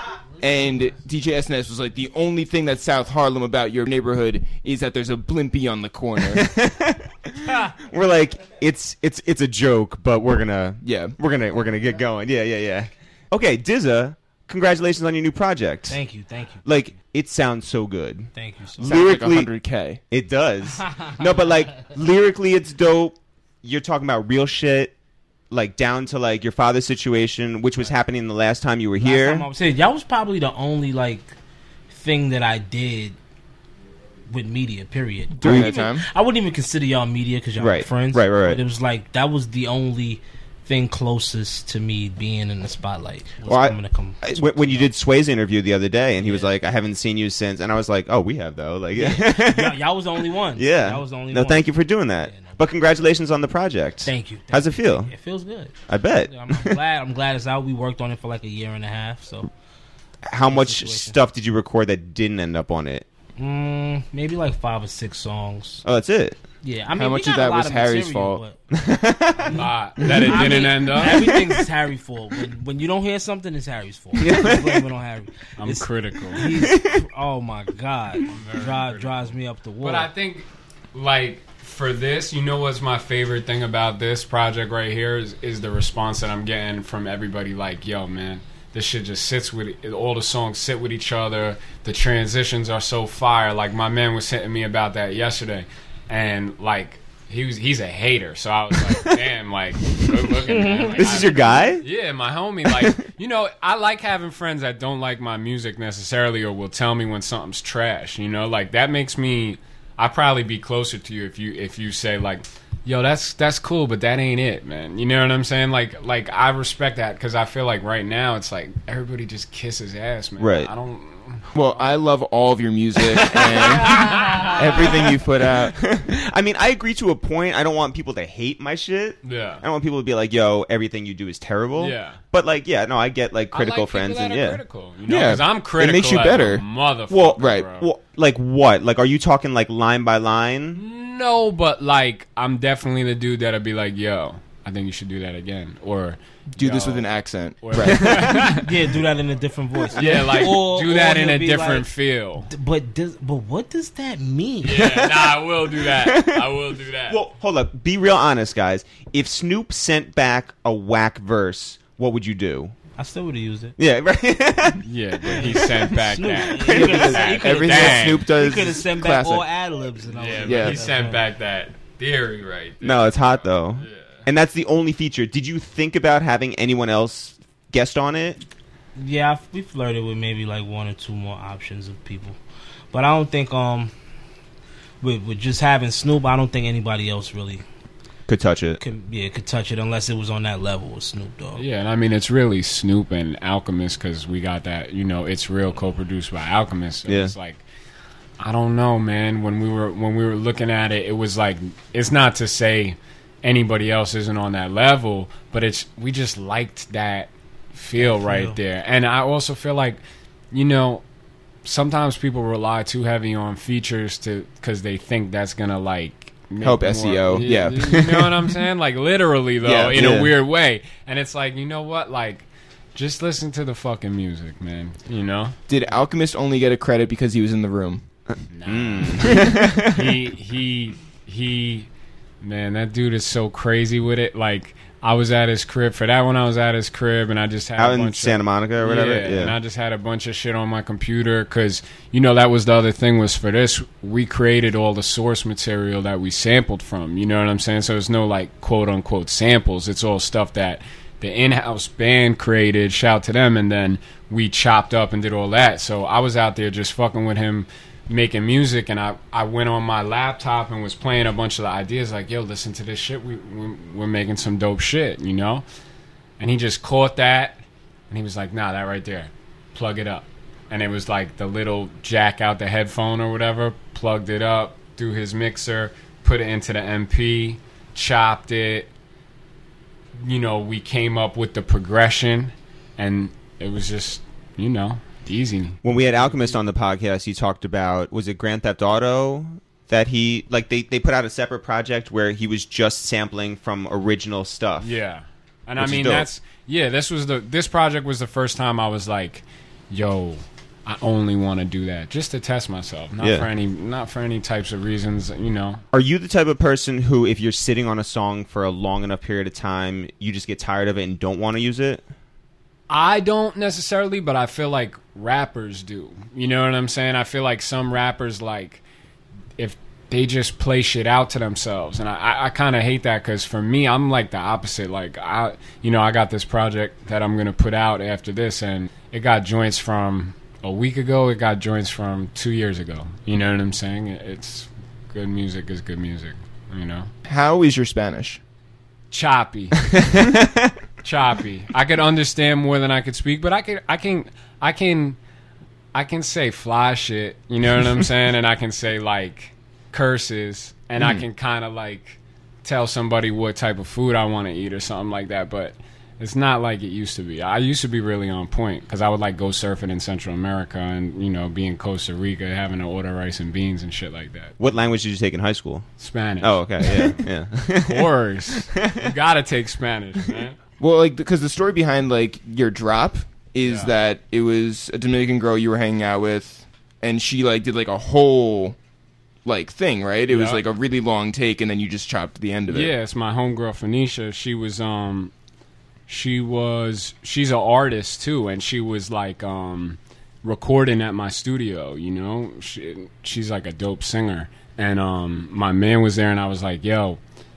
And D J S N S was like, the only thing that's South Harlem about your neighborhood is that there's a Blimpie on the corner. We're like, it's it's it's a joke, but we're gonna Yeah. we're gonna we're gonna get going. Yeah, yeah, yeah. Okay, Dizza, congratulations on your new project. Thank you, thank you, Like, it sounds so good. thank you so Sounds much. like Lyrically- one hundred K. It does. No, but like lyrically, it's dope. You're talking about real shit, like down to like your father's situation, which was happening the last time you were Last here. time I was here, that was probably the only like thing that I did with media. Period. During I that wouldn't even- time? I wouldn't even consider y'all media because y'all Right, are friends. right, right, right. But it was like that was the only thing closest to me being in the spotlight. Was Well, I- coming to come. I- when when you did Sway's interview the other day, and he was Yeah. like, "I haven't seen you since," and I was like, "Oh, we have though." Like, y'all, yeah, y'all was the only one. yeah. Y'all was the only no, one. thank you for doing that. Yeah, no. But congratulations on the project. Thank you. Thank How's it you. feel? It feels good. I bet. I'm, I'm glad. I'm glad it's out. We worked on it for like a year and a half. So How much situation. stuff did you record that didn't end up on it? mm, maybe like five or six songs. Oh, that's it. Yeah, I mean, How we much got of a that lot was of Harry's material, fault? but- Lot. That it I didn't mean, end up. Everything's Harry's fault. When, when you don't hear something, it's Harry's fault. Don't blame it on Harry. I'm It's- critical. He's, oh my god, very Drive, critical. drives me up the wall. But I think, like, for this, you know what's my favorite thing about this project right here is, is the response that I'm getting from everybody. Like, yo, man, this shit just sits with all the songs sit with each other. The transitions are so fire. Like, my man was hitting me about that yesterday, and like he was he's a hater. So I was like, damn, like good looking, man. Like, This I- is your guy? Yeah, my homie. Like, you know, I like having friends that don't like my music necessarily or will tell me when something's trash. You know, like that makes me. I'd probably be closer to you if you if you say like, yo, that's that's cool, but that ain't it, man. You know what I'm saying? Like like I respect that because I feel like right now it's like everybody just kisses ass, man. Right. I don't. Well, I love all of your music and everything you put out. I mean, I agree to a point. I don't want people to hate my shit. Yeah. I don't want people to be like, "Yo, everything you do is terrible." Yeah. But like, yeah, no, I get like critical I like friends, people and that are yeah. critical, you know, Yeah. 'cause I'm It critical. makes you as better. a motherfucker. Well, Right. bro. Well, like what? Like, are you talking like line by line? No, but like I'm definitely the dude that'll be like, yo, I think you should do that again, or Do this yo, with an accent. or- yeah, do that in a different voice. Yeah, like Or- do that or in he'll a be different like, feel. But does but what does that mean? Yeah, nah, I will do that. I will do that. Well, hold up. Be real honest, guys. If Snoop sent back a whack verse, what would you do? I still would have used it. Yeah, right. yeah, but he sent back Snoop. that. He could've- he could've- Everything that Dang. Snoop does He could have is sent back classic. all ad libs and all Yeah, that. but Yeah. he sent back that theory right there. No, it's hot though. Yeah. And that's the only feature. Did you think about having anyone else guest on it? Yeah, I- we flirted with maybe like one or two more options of people, but I don't think um with with just having Snoop, I don't think anybody else really could touch it. Could, yeah, could touch it unless it was on that level with Snoop Dogg. Yeah, and I mean, it's really Snoop and Alchemist because we got that, you know, It's Real co-produced by Alchemist. So Yeah. It's like, I don't know, man. When we were when we were looking at it, it was like, it's not to say anybody else isn't on that level, but it's we just liked that feel right feel. there. And I also feel like, you know, sometimes people rely too heavy on features to because they think that's gonna like make Help more- S E O, yeah. you know what I'm saying? Like literally though, Yeah. in Yeah. a weird way. And it's like, you know what? Like, just listen to the fucking music, man. You know? Did Alchemist only get a credit because he was in the room? he he he man, that dude is so crazy with it. Like, I was at his crib for that one. I was at his crib, and I just had Out a in bunch Santa of, Monica or whatever. Yeah, Yeah. and I just had a bunch of shit on my computer because, you know, that was the other thing was for this, we created all the source material that we sampled from. You know what I'm saying? So there's no, like, quote-unquote samples. It's all stuff that the in-house band created, shout to them, and then we chopped up and did all that. So I was out there just fucking with him, making music, and I, I went on my laptop and was playing a bunch of the ideas like, yo, listen to this shit, we, we, we're making some dope shit, you know? And he just caught that, and he was like, nah, that right there, plug it up. And it was like the little jack out the headphone or whatever, plugged it up through his mixer, put it into the M P, chopped it, you know, we came up with the progression, and it was just, you know, easy. When we had Alchemist on the podcast, he talked about, was it Grand Theft Auto that he, like, they, they put out a separate project where he was just sampling from original stuff. Yeah. And Which I is mean, dope. that's, yeah, this was the, this project was the first time I was like, yo, I only want to do that just to test myself. Not Yeah. for any, not for any types of reasons, you know. Are you the type of person who, if you're sitting on a song for a long enough period of time, you just get tired of it and don't want to use it? I don't necessarily, but I feel like rappers do. You know what I'm saying? I feel like some rappers, like, if they just play shit out to themselves. And I, I, I kind of hate that because for me, I'm like the opposite. Like, I, you know, I got this project that I'm going to put out after this, and it got joints from a week ago. It got joints from two years ago. You know what I'm saying? It's good music is good music, you know? How is your Spanish? Choppy. Choppy. I could understand more than I could speak, but I can I can I can I can say fly shit, you know what I'm saying? And I can say like curses, and I can kind of like tell somebody what type of food I want to eat or something like that, but it's not like it used to be. I used to be really on point because I would like go surfing in Central America and, you know, be in Costa Rica having to order rice and beans and shit like that. What language did you take in high school? Spanish. Oh, okay, yeah, yeah. Of course. You gotta take Spanish, man. Well, like, because the story behind, like, your drop is Yeah. that it was a Dominican girl you were hanging out with, and she, like, did, like, a whole, like, thing, right? It was, Yeah. like, a really long take, and then you just chopped the end of it. Yeah, it's my homegirl Phoenicia. She was um she was she's an artist too, and she was like um recording at my studio, you know. She, she's like a dope singer. And um my man was there, and I was like, yo,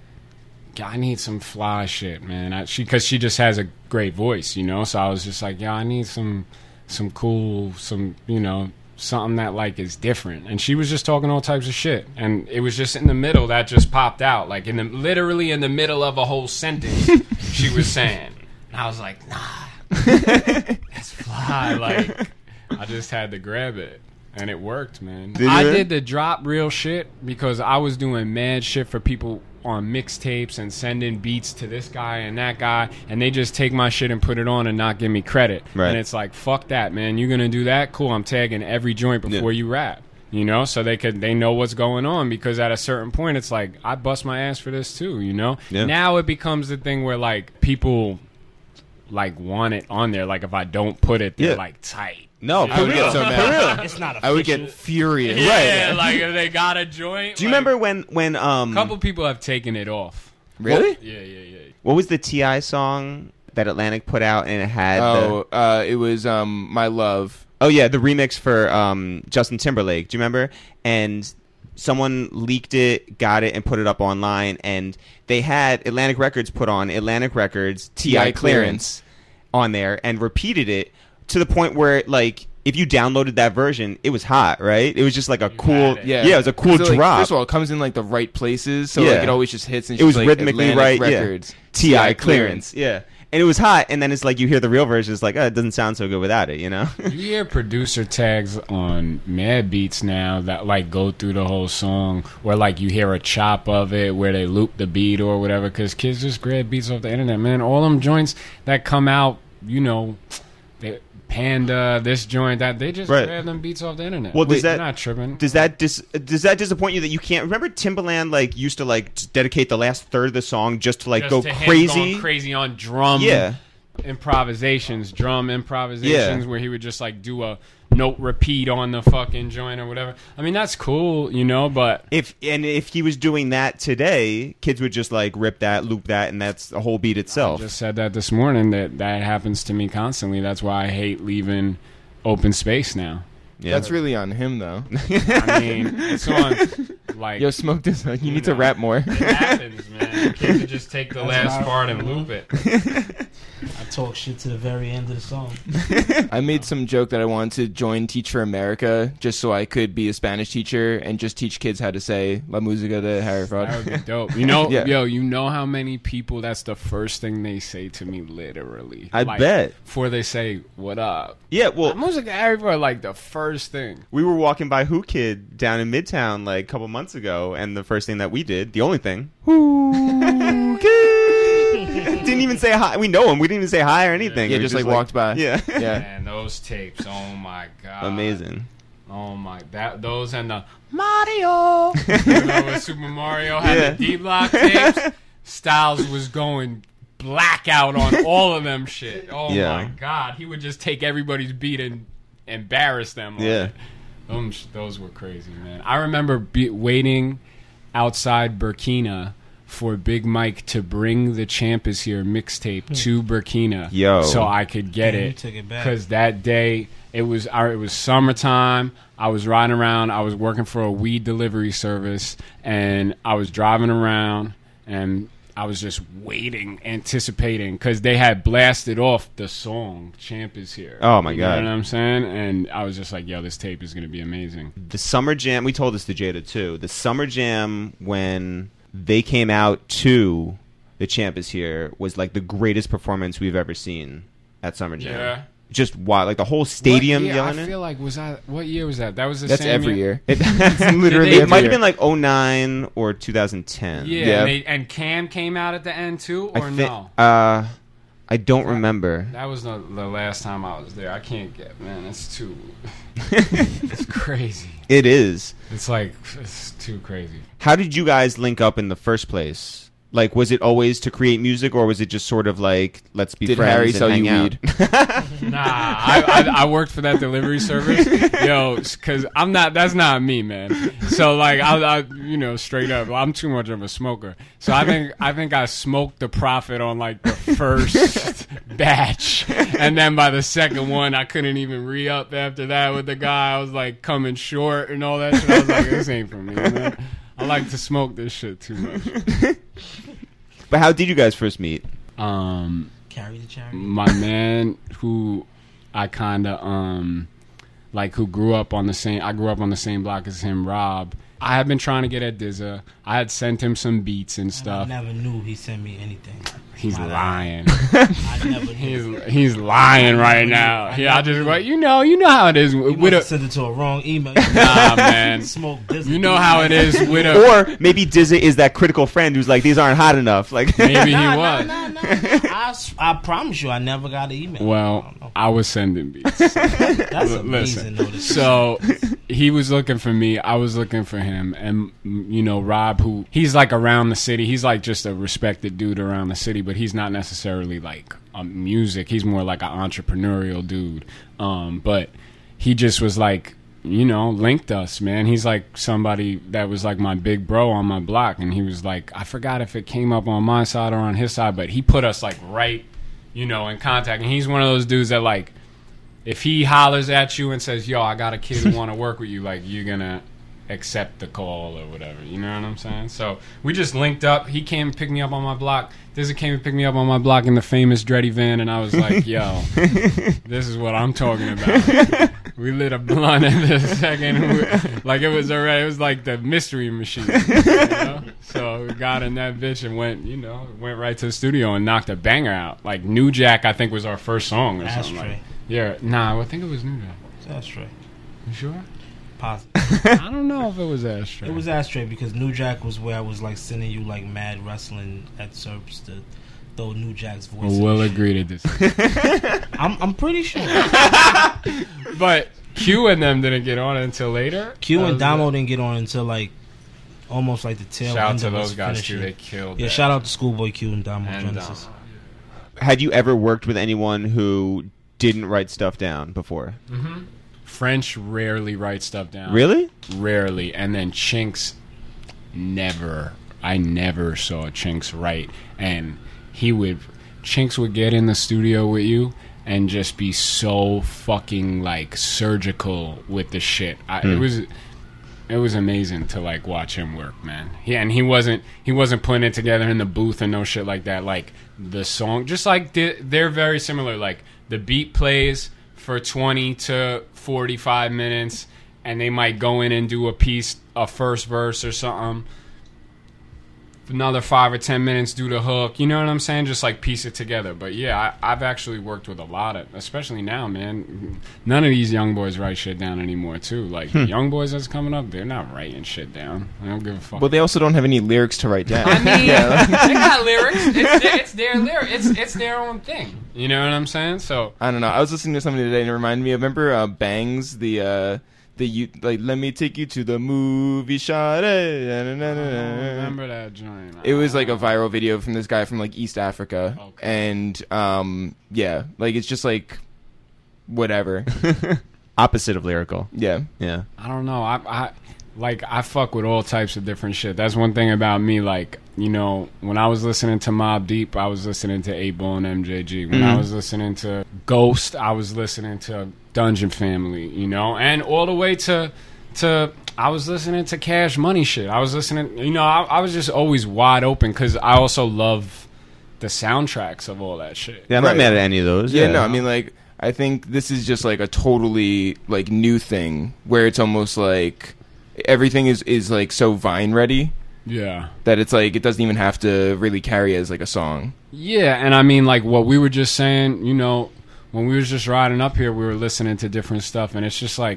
I need some fly shit, man. I, she cuz she just has a great voice, you know. So I was just like, yo, I need some some cool some, you know, something that like is different. And she was just talking all types of shit, and it was just in the middle that just popped out, like in the literally in the middle of a whole sentence she was saying, and I was like, nah, that's fly. Like, I just had to grab it, and it worked, man. Did I it? did the drop real shit because I was doing mad shit for people on mixtapes and sending beats to this guy and that guy, and they just take my shit and put it on and not give me credit. Right. And it's like, fuck that, man. You're gonna do that? Cool. I'm tagging every joint before Yeah. you rap. You know, so they could they know what's going on, because at a certain point it's like, I bust my ass for this too, you know? Yeah. Now it becomes the thing where like people like want it on there. Like if I don't put it, they're Yeah. like tight. No, I for would real. get so mad. It's not official. I would get furious. Yeah, Right. like if they got a joint. Do you like, remember when when um a couple people have taken it off. Really? Yeah, yeah, yeah. what was the T I song that Atlantic put out and it had the, Oh, uh, it was um, My Love. oh yeah, the remix for um Justin Timberlake. Do you remember? And someone leaked it, got it, and put it up online, and they had Atlantic Records put on Atlantic Records T I T I clearance on there and repeated it to the point where like if you downloaded that version, it was hot, right? It was just like a cool, had it. Yeah, yeah, it was a cool So, like, drop. first of all, it comes in like the right places, so Yeah. like it always just hits. And it was like rhythmically Atlantic right, Records. yeah. T I clearance, yeah. And it was hot, and then it's like you hear the real version, it's like, oh, it doesn't sound so good without it, you know? You hear producer tags on Mad Beats now that like go through the whole song, or like you hear a chop of it where they loop the beat or whatever, because kids just grab beats off the internet, man. All them joints that come out, you know, they, Panda, this joint, that they just Right. grab them beats off the internet. Well, does They're that- not tripping? Does that dis- does that disappoint you that you can't remember Timbaland like used to like t- dedicate the last third of the song just to like Just go to him crazy? going crazy on drum Yeah. improvisations, drum improvisations, Yeah. where he would just like do a note repeat on the fucking joint or whatever. I mean, that's cool, you know, but If and if he was doing that today, kids would just like rip that, loop that, and that's the whole beat I itself. just said that this morning that that happens to me constantly. That's why I hate leaving open space now. yeah. That's really on him, though. I mean, it's on like Yo, smoke this. You need know. to rap more. it happens, man. Kids would just take the That's last how- part and loop it. I talk shit to the very end of the song. I made some joke that I wanted to join Teach for America just so I could be a Spanish teacher and just teach kids how to say La Música de Harry Fraud. That would be dope. You know, Yeah. yo, you know how many people? That's the first thing they say to me, literally. I Like, bet. before they say "What up?" Yeah, well, Music everywhere, like the first thing. we were walking by Who Kid down in Midtown like a couple months ago, and the first thing that we did, the only thing, Who Kid, didn't even say hi. We know him. We didn't even say hi or anything. Yeah, We just, like, walked by. Yeah, Yeah. Man, those tapes. Oh my god, amazing. Oh my, that those and the Mario. You know, when Super Mario had Yeah. the D Block tapes, Styles was going blackout on all of them shit. Oh Yeah. my god, he would just take everybody's beat and embarrass them. on Yeah. it. Um, sh- those were crazy, man. I remember be- waiting outside Burkina for Big Mike to bring the Champ Is Here mixtape to Burkina, Yo. so I could get Damn, you it. took it back. Because that day it was our, it was summertime. I was riding around. I was working for a weed delivery service, and I was driving around, and I was just waiting, anticipating, because they had blasted off the song "Champ Is Here." Oh, my You God. know what I'm saying? And I was just like, "Yo, this tape is gonna be amazing." The Summer Jam, we told this to Jada too. The Summer Jam, when they came out to The Champ Is Here, was like the greatest performance we've ever seen at Summer Jam. Yeah. Just wild. Like the whole stadium What year? yelling I it. feel like was that what year was that? That was the That's same every year. It, It's literally it every might have year. been like oh nine or two thousand ten. Yeah, Yeah. And, they, and Cam came out at the end too, I or thi- no? Uh, I don't remember. That was the, the last time I was there. I can't get, man. It's too. It's crazy. It is. It's like it's too crazy. How did you guys link up in the first place? Like, was it always to create music, or was it just sort of like, let's be Did friends Harry and sell hang you out? weed? Nah, I, I I worked for that delivery service, yo, because I'm not. That's not me, man. So like, I, I you know straight up, I'm too much of a smoker. So I think I think I smoked the profit on like the first batch, and then by the second one, I couldn't even re up after that with the guy. I was like coming short and all that shit. I was like, this ain't for me, man. I like to smoke this shit too much. But how did you guys first meet? Um. Carry the charity. My man who I kind of um like who grew up on the same I grew up on the same block as him, Rob. I had been trying to get at D Z A. I had sent him some beats and I stuff. never knew he sent me anything. He's My lying. I never he's knew. he's lying right now. I Yeah, I never just knew. like you know you know how it is He with must have a sent it to a wrong email. nah man. Smoke this. You know how it is with a Or maybe Dizzy is that critical friend who's like, these aren't hot enough. Like, maybe he Nah, was. nah, nah, nah. I, s- I promise you, I never got an email. I Well, don't know. I was sending beats. That's L- amazing. Though, this So he was looking for me. I was looking for him. And, mm, you know, Rob, who he's like around the city. He's like just a respected dude around the city, but he's not necessarily like a music. He's more like an entrepreneurial dude. Um, but he just was like, you know, linked us, man. He's like somebody that was like my big bro on my block. And he was like, I forgot if it came up on my side or on his side, but he put us like right, you know, in contact. And he's one of those dudes that like, if he hollers at you and says, yo, I got a kid who want to work with you, like, you're going to accept the call or whatever. You know what I'm saying? So we just linked up. He came and picked me up on my block. Dizzy came and picked me up on my block in the famous Dreddy van, and I was like, yo, this is what I'm talking about. we lit a blunt in the second. We, like it was already, it was like the mystery machine. You know? So we got in that bitch and went, you know, went right to the studio and knocked a banger out. Like New Jack, I think was our first song or something. Ashtray. Like, yeah, nah, I think it was New Jack. It's Ashtray. You sure? Positive. I don't know if it was Ashtray. It was Ashtray because New Jack was where I was like sending you like mad wrestling excerpts to throw New Jack's voice. Well, in we'll the agree to disagree. shit. I'm I'm pretty sure. But Q and them didn't get on until later. Q That and was Damo it. didn't get on until like almost like the tail Shout out end to of us those guys finishing. too. They killed. Yeah, that. shout out to Schoolboy Q and Damo And Genesis. Damo. Had you ever worked with anyone who didn't write stuff down before? Mm-hmm. French rarely writes stuff down. Really? Rarely. And then Chinks never. I never saw Chinks write. And he would. Chinks would get in the studio with you and just be so fucking like surgical with the shit. I, Hmm. It was. It was amazing to like watch him work, man. Yeah, and he wasn't he wasn't putting it together in the booth and no shit like that. Like the song, just like the, they're very similar. Like the beat plays for twenty to forty-five minutes, and they might go in and do a piece, a first verse or something. Another five or ten minutes, do the hook. You know what I'm saying? Just like piece it together. But yeah, I, I've actually worked with a lot of, especially now, man. None of these young boys write shit down anymore, too. Like the young boys that's coming up, they're not writing shit down. I don't give a fuck. Well, they also don't have any lyrics to write down. I mean, Yeah. they got lyrics. It's their, it's their lyric. It's it's their own thing. You know what I'm saying? So I don't know. I was listening to something today and it reminded me. Remember uh, Bangs, the uh, the you like let me take you to the movie shot. I don't remember that joint. It was like a viral video from this guy from like East Africa, Okay. and um, yeah, like it's just like whatever. Opposite of lyrical. Yeah, Yeah. I don't know. I, I like I fuck with all types of different shit. That's one thing about me. Like, you know, when I was listening to Mobb Deep, I was listening to eight Ball and M J G. When I was listening to Ghost, I was listening to Dungeon Family. You know, and all the way to to I was listening to Cash Money shit. I was listening. You know, I, I was just always wide open because I also love the soundtracks of all that shit. Yeah, I'm Right. not mad at any of those. yeah. No, I mean like I think this is just like a totally like new thing where it's almost like everything is is like so Vine ready Yeah. that it's like it doesn't even have to really carry as like a song. Yeah, and I mean, like, what we were just saying, you know, when we was just riding up here, we were listening to different stuff, and it's just like,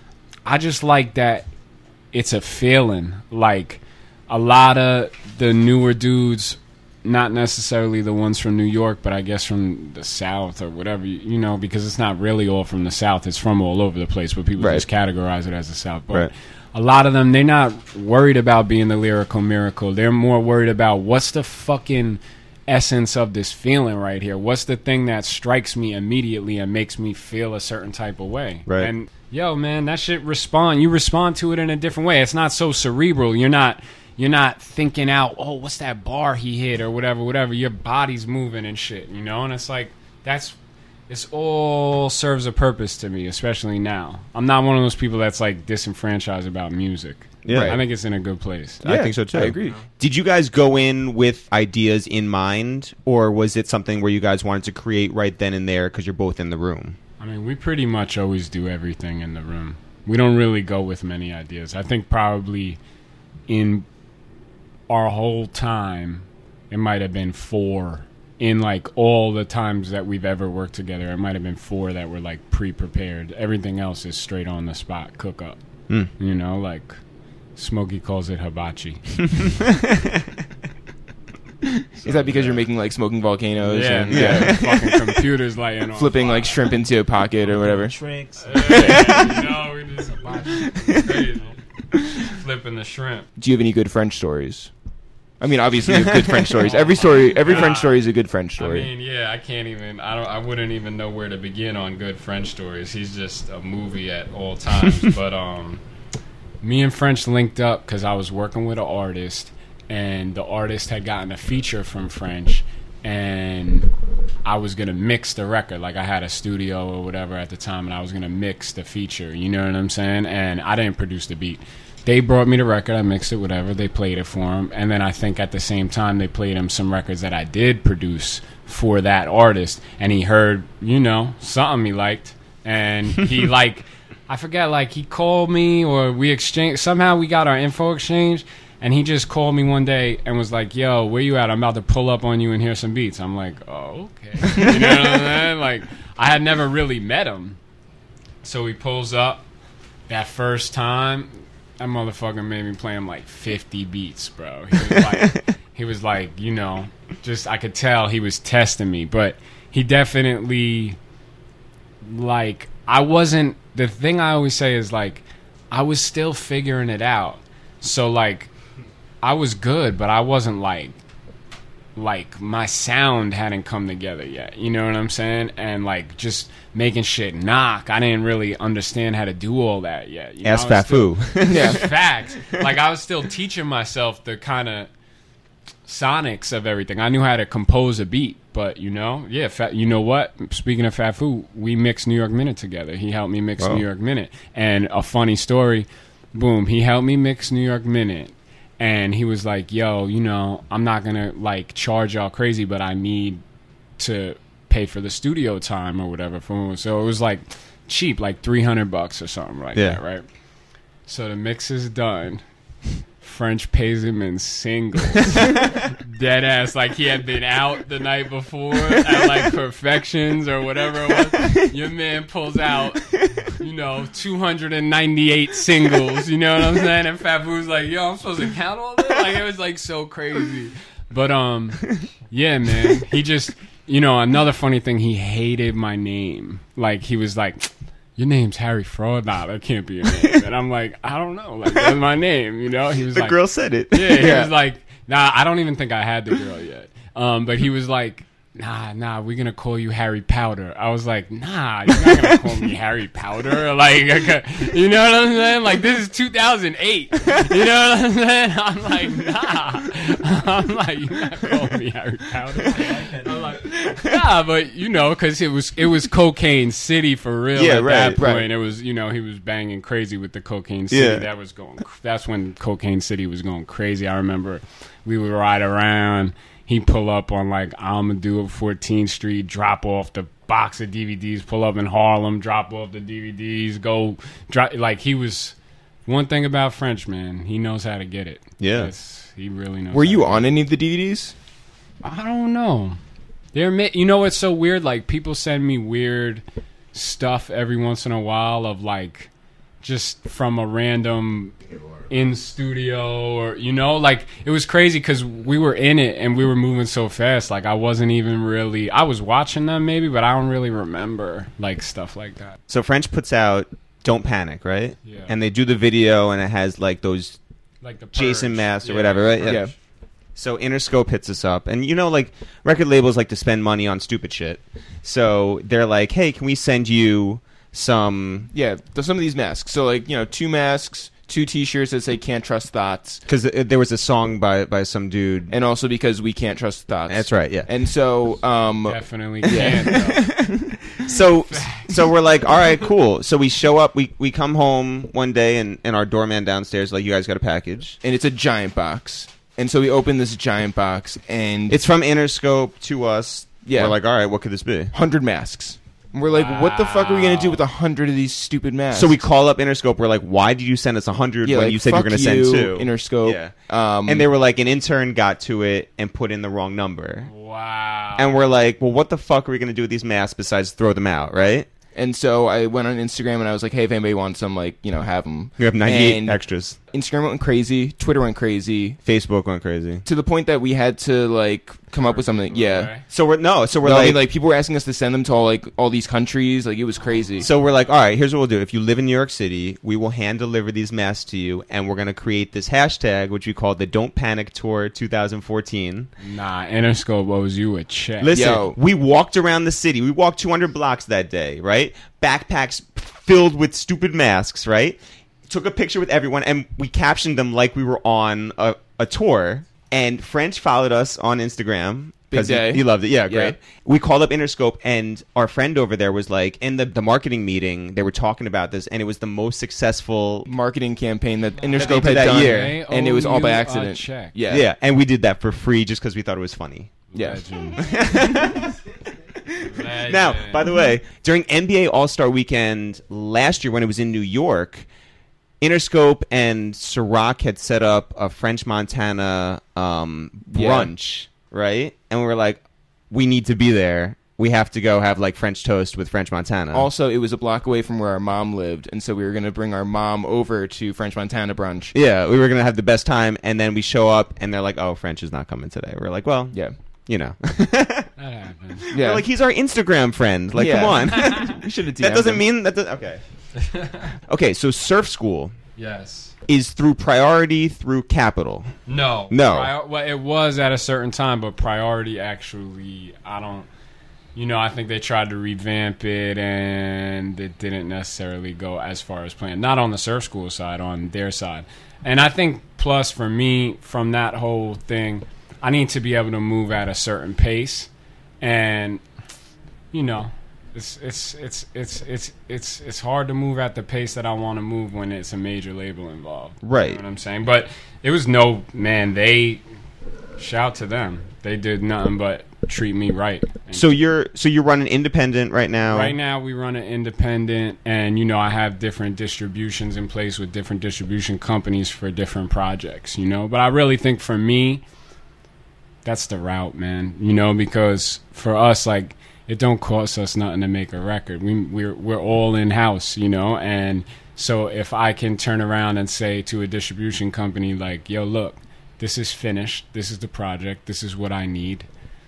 I just like that it's a feeling. Like, a lot of the newer dudes, not necessarily the ones from New York, but I guess from the South or whatever, you, you know, because it's not really all from the South. It's from all over the place, but people Right. just categorize it as the South. But Right. a lot of them, they're not worried about being the lyrical miracle. They're more worried about what's the fucking essence of this feeling right here. What's the thing that strikes me immediately and makes me feel a certain type of way? Right. And yo, man, that shit respond. You respond to it in a different way. It's not so cerebral. You're not. You're not thinking out, oh, what's that bar he hit or whatever, whatever. Your body's moving and shit, you know? And it's like, that's, it's all serves a purpose to me, especially now. I'm not one of those people that's like disenfranchised about music. Yeah. I think it's in a good place. I think so too. I agree. Did you guys go in with ideas in mind, or was it something where you guys wanted to create right then and there because you're both in the room? I mean, we pretty much always do everything in the room. We don't really go with many ideas. I think probably in our whole time, it might have been four. In like all the times that we've ever worked together, it might have been four that were like pre-prepared. Everything else is straight on the spot cook up. Mm. You know, like Smokey calls it hibachi. Is that because you're making like smoking volcanoes yeah, and yeah. Fucking computers lighting on flipping fire. like shrimp into a pocket or whatever? Tricks. Yeah, no, we just hibachi. It's crazy. Flipping the shrimp. Do you have any good French stories? I mean, obviously, you have good French stories. Every story, every French story is a good French story. I mean, yeah, I can't even. I don't. I wouldn't even know where to begin on good French stories. He's just a movie at all times. But um, me and French linked up because I was working with an artist, and the artist had gotten a feature from French, and I was gonna mix the record. Like I had a studio or whatever at the time, and I was gonna mix the feature. You know what I'm saying? And I didn't produce the beat. They brought me the record, I mixed it, whatever. They played it for him. And then I think at the same time, they played him some records that I did produce for that artist. And he heard, you know, something he liked. And he, like, I forget, like, he called me or we exchanged. Somehow we got our info exchange, and he just called me one day and was like, yo, where you at? I'm about to pull up on you and hear some beats. I'm like, oh, okay. You know what I'm saying? Like, I had never really met him. So he pulls up that first time. That motherfucker made me play him like fifty beats, bro. He was like, he was like, you know, just I could tell he was testing me. But he definitely, like, I wasn't, the thing I always say is, like, I was still figuring it out. So, like, I was good, but I wasn't, like, like, my sound hadn't come together yet. You know what I'm saying? And, like, just making shit knock. I didn't really understand how to do all that yet. You know, Ask I was still- Fafu. yeah, facts. Like, I was still teaching myself the kind of sonics of everything. I knew how to compose a beat, but, you know, yeah, fa- you know what? Speaking of Fafu, we mixed New York Minute together. He helped me mix Wow. New York Minute. And a funny story, boom, he helped me mix New York Minute. And he was like, yo, you know, I'm not going to, like, charge y'all crazy, but I need to pay for the studio time or whatever. For So it was, like, cheap, like three hundred bucks or something like Yeah. that, right? So the mix is done. French pays him in singles. Dead ass, like he had been out the night before at, like, Perfections or whatever it was. Your man pulls out, you know, two hundred ninety-eight singles, you know what I'm saying? And Fafu's like, yo, I'm supposed to count all this? Like, it was, like, so crazy. But, um, yeah, man, he just, you know, another funny thing, he hated my name. Like, he was like, your name's Harry Fraud. Nah, that can't be your name. And I'm like, I don't know. Like, that's my name, you know? He was The like, girl said it. yeah, he was like, nah, I don't even think I had the girl yet. Um, but he was like, nah, nah, we're going to call you Harry Powder. I was like, nah, you're not going to call me Harry Powder. Like, you know what I'm saying? Like, this is two thousand eight. You know what I'm saying? I'm like, nah. I'm like, you're not calling me Harry Powder. I'm like, nah, but, you know, because it was, it was Cocaine City for real Yeah, at right, that point. right. It was, you know, he was banging crazy with the Cocaine City. Yeah. That was going, that's when Cocaine City was going crazy. I remember we would ride around. He'd pull up on, like, Amadou of fourteenth Street, drop off the box of D V Ds, pull up in Harlem, drop off the D V Ds, go, drop, like, he was, one thing about French, man, he knows how to get it. Yeah. That's, he really knows Were how you to on get any of the D V Ds? it. I don't know. They're, ma- you know what's so weird? Like, people send me weird stuff every once in a while of, like, just from a random in studio, or, you know, like, it was crazy because we were in it and we were moving so fast. Like, I wasn't even really, I was watching them maybe, but I don't really remember, like, stuff like that. So French puts out Don't Panic, right? Yeah. And they do the video, and it has, like, those Like the Jason Purge. masks or Yeah, whatever, right? Purge. Yeah. So Interscope hits us up, and you know, like, record labels like to spend money on stupid shit. So they're like, "Hey, can we send you some?" Yeah, there's some of these masks. So, like, you know, two masks, two T-shirts that say "Can't Trust Thoughts," Because there was a song by by some dude. and also because we can't trust thoughts. That's right. Yeah. And so, um, Definitely can. though. So so we're like, all right, cool. So we show up. We we come home one day, and and our doorman downstairs like, you guys got a package. and it's a giant box. And so we open this giant box, and It's from Interscope to us. Yeah. We're like, all right, what could this be? one hundred masks. And we're like, what the fuck are we going to do with one hundred of these stupid masks? So we call up Interscope. We're like, why did you send us a hundred yeah, when like, you said you were fuck going to send you, two? Interscope. Yeah. Um, And they were like, an intern got to it and put in the wrong number. Wow. And we're like, well, what the fuck are we going to do with these masks besides throw them out, right? And so I went on Instagram and I was like, hey, if anybody wants some, like, you know, have them. We have ninety-eight And extras. Instagram went crazy. Twitter went crazy. Facebook went crazy. To the point that we had to, like, come up with something. Yeah. Okay. So we're, no, so we're No, like, I mean, like, people were asking us to send them to all, like, all these countries. Like, it was crazy. so we're like, all right, here's what we'll do. If you live in New York City, we will hand deliver these masks to you, and we're going to create this hashtag, which we call the Don't Panic Tour twenty fourteen. Nah, Interscope owes you a check. Listen, Yo. we walked around the city. We walked two hundred blocks that day, right? Backpacks filled with stupid masks, right? Took a picture with everyone, and we captioned them like we were on a, a tour. And French followed us on Instagram. Big 'cause he- day. He, loved it. Yeah, great. Yeah. We called up Interscope, and our friend over there was like, in the, the marketing meeting, they were talking about this, and it was the most successful. Marketing campaign that they Interscope did had that done. year. They And it owe was all by you a accident. check. Yeah. Yeah, and we did that for free just because we thought it was funny. Yeah. Legend. Legend. Now, by the way, during N B A All-Star Weekend last year when it was in New York, Interscope and Ciroc had set up a French Montana um, brunch, yeah. right? And we were like, we need to be there. We have to go have like French toast with French Montana. Also, it was a block away from where our mom lived, and so we were going to bring our mom over to French Montana brunch. Yeah, we were going to have the best time, and then we show up, and they're like, oh, French is not coming today. We're like, well, yeah, you know. That happens. Yeah. They're like, he's our Instagram friend. Like, Yeah. come on. We should have That doesn't mean that. Does, okay. Okay, so Surf School Yes. is through Priority through Capital. No. No. Prior- well, it was at a certain time, but Priority actually, I don't, you know, I think they tried to revamp it and it didn't necessarily go as far as planned. Not on the Surf School side, on their side. And I think, plus for me, from that whole thing, I need to be able to move at a certain pace. And, you know, It's it's it's it's it's it's it's hard to move at the pace that I want to move when it's a major label involved. Right. You know what I'm saying? But it was no man. They shout to them. They did nothing but treat me right. And So you're so you're running independent right now. right now we run an independent, and you know I have different distributions in place with different distribution companies for different projects. You know, but I really think for me, that's the route, man. You know, because for us, like, it don't cost us nothing to make a record. We we're we're all in house, you know, and so if I can turn around and say to a distribution company like, "Yo, look, this is finished. This is the project. This is what I need."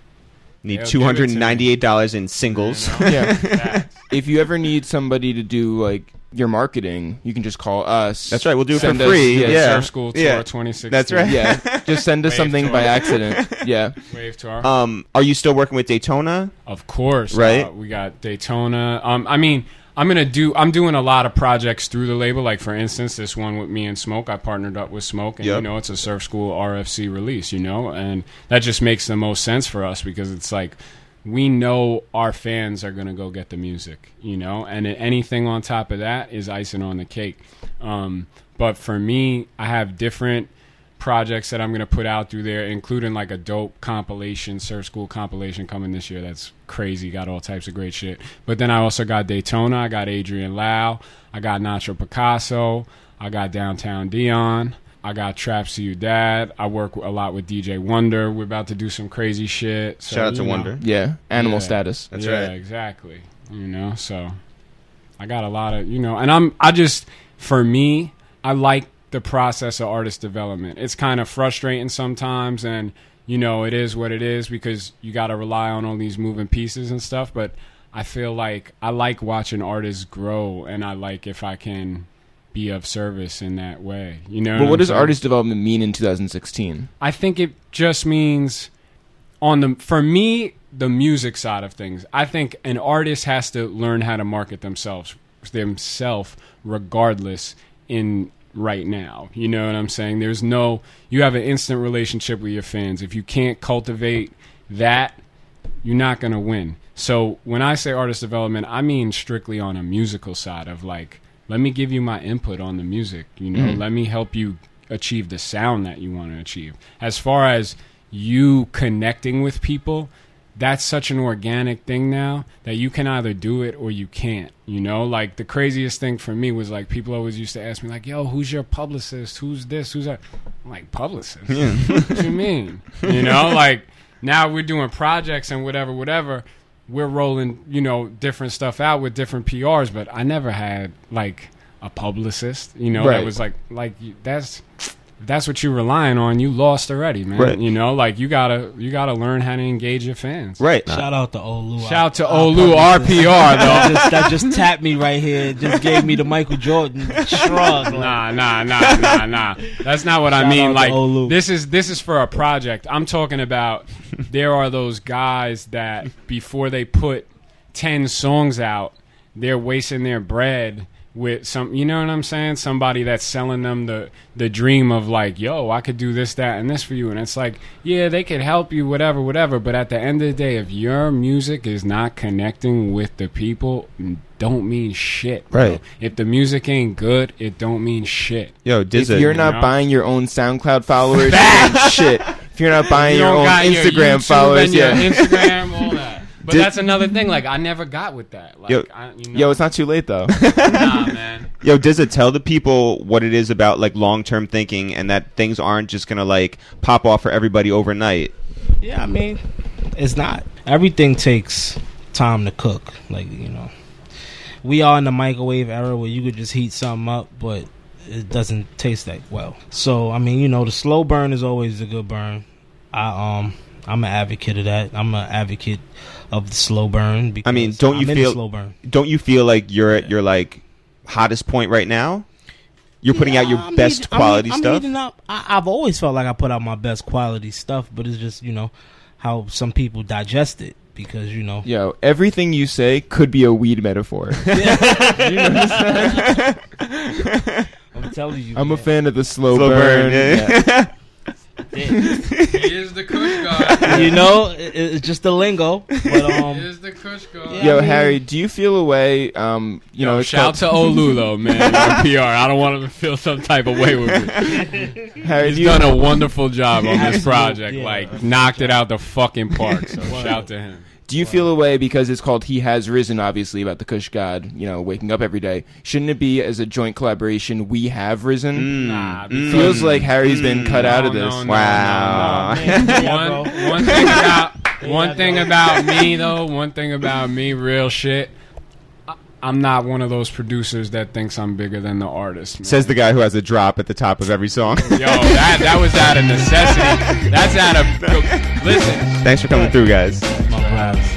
Need They'll two give it hundred to me. ninety-eight dollars in singles. You know? Yeah. Facts. If you ever need somebody to do like your marketing, you can just call us. That's right. We'll do it for Send us- free. yeah, Yeah. Surf School Tour Yeah. twenty sixteen. That's right. Yeah, just send us Wave something tour. by accident. Yeah, Wave Tour. Um, are you still working with Daytona? Of course, Right. Uh, we got Daytona. Um, I mean, I'm gonna do. I'm doing a lot of projects through the label. Like for instance, this one with me and Smoke. I partnered up with Smoke, and Yep. you know, it's a Surf School R F C release. You know, and that just makes the most sense for us because it's like we know our fans are gonna go get the music. You know, and anything on top of that is icing on the cake. Um, but for me, I have different projects that I'm going to put out through there, including like a dope compilation, Surf School compilation coming this year. That's crazy. Got all types of great shit. But then I also got Daytona. I got Adrian Lau. I got Nacho Picasso. I got Downtown Dion. I got Trap Ciudad. I work a lot with D J Wonder. We're about to do some crazy shit. So, Shout out to you know. Wonder. yeah. Animal Yeah. status. That's yeah, right. exactly. You know, so I got a lot of, you know, and I'm, I just, for me, I like the process of artist development. It's kind of frustrating sometimes, and, you know, it is what it is because you got to rely on all these moving pieces and stuff, but I feel like I like watching artists grow, and I like if I can be of service in that way. You know, But what I'm does saying? artist development mean in two thousand sixteen? I think it just means on the for me the music side of things. I think an artist has to learn how to market themselves themselves regardless in right now. You know what I'm saying? There's no you have an instant relationship with your fans. If you can't cultivate that, you're not going to win. So when I say artist development, I mean strictly on a musical side of like, let me give you my input on the music, you know, Mm. let me help you achieve the sound that you want to achieve. As far as you connecting with people, that's such an organic thing now that you can either do it or you can't, you know? Like the craziest thing for me was like people always used to ask me like, yo, who's your publicist? Who's this? Who's that? I'm like, publicist? What you mean? You know, like now we're doing projects and whatever, whatever. We're rolling, you know, different stuff out with different P Rs, but I never had like a publicist, you know, Right. that was like, like you- that's, if that's what you're relying on, you lost already, man. Right. You know, like you gotta, you gotta learn how to engage your fans. Right. Shout out to Olu. Shout out to Our- our Olu, R publicist. P R, though. That just, that just tapped me right here. Just gave me the Michael Jordan shrug. Like, Nah, nah, nah, nah, nah. That's not what I Shout out mean. to Like Olu. this is this is for a project. I'm talking about. There are those guys that before they put ten songs out, they're wasting their bread with some. You know what I'm saying? Somebody that's selling them the the dream of like, yo, I could do this, that, and this for you. And it's like, yeah, they could help you, whatever, whatever. But at the end of the day, if your music is not connecting with the people, don't mean shit. bro. Right. If the music ain't good, it don't mean shit. Yo, If Dizza. you're not know? buying your own SoundCloud followers, then shit. If you're not buying You your don't own got your Instagram YouTube followers, and your yeah. Instagram, all that. But Did- that's another thing. Like, I never got with that. Like, Yo- I, you know, Yo, it's not too late though. nah, man. Yo, does it tell the people what it is about like long-term thinking and that things aren't just gonna like pop off for everybody overnight? Yeah, I mean, it's not. Everything takes time to cook. Like, you know, we are in the microwave era where you could just heat something up, but it doesn't taste that well. So, I mean, you know, the slow burn is always a good burn. I um, I'm an advocate of that. I'm an advocate of the slow burn. Because I mean, don't you I'm in feel the slow burn? Don't you feel like you're at your like hottest point right now? You're putting out your Yeah, I'm best heating- I'm quality heat- I'm stuff. heating up. I, I've always felt like I put out my best quality stuff, but it's just, you know, how some people digest it because, you know. Yo, everything you say could be a weed metaphor. You notice that? I'm telling you. I'm a man. fan of the slow, Slow burn, burn. yeah. Yeah. He is the Kush God. You know, it, it's just the lingo. But um, He is the Kush God. Yeah. Yo, I mean- Harry, do you feel a way? Um, you You know, know, it's shout called- to Olu though, man. On P R. I don't want him to feel some type of way with me. Harry, He's do you, done a wonderful job on this Absolutely, project. yeah. Like, knocked it out the fucking park. So shout to him. do you feel a way because it's called "He Has Risen"? Obviously, about the Kush God. You know, waking up every day. Shouldn't it be as a joint collaboration? We have risen. Mm, Nah, mm. Feels like Harry's been cut out of No, this. no, no, Wow. no, no. man, yeah, one, bro. one thing about one Yeah, thing bro. about me though, one thing about me, real shit. I- I'm not one of those producers that thinks I'm bigger than the artist. Man. Says the guy who has a drop at the top of every song. Yo, that that was out of necessity. That's out of listen. Thanks for coming through, guys. my brothers.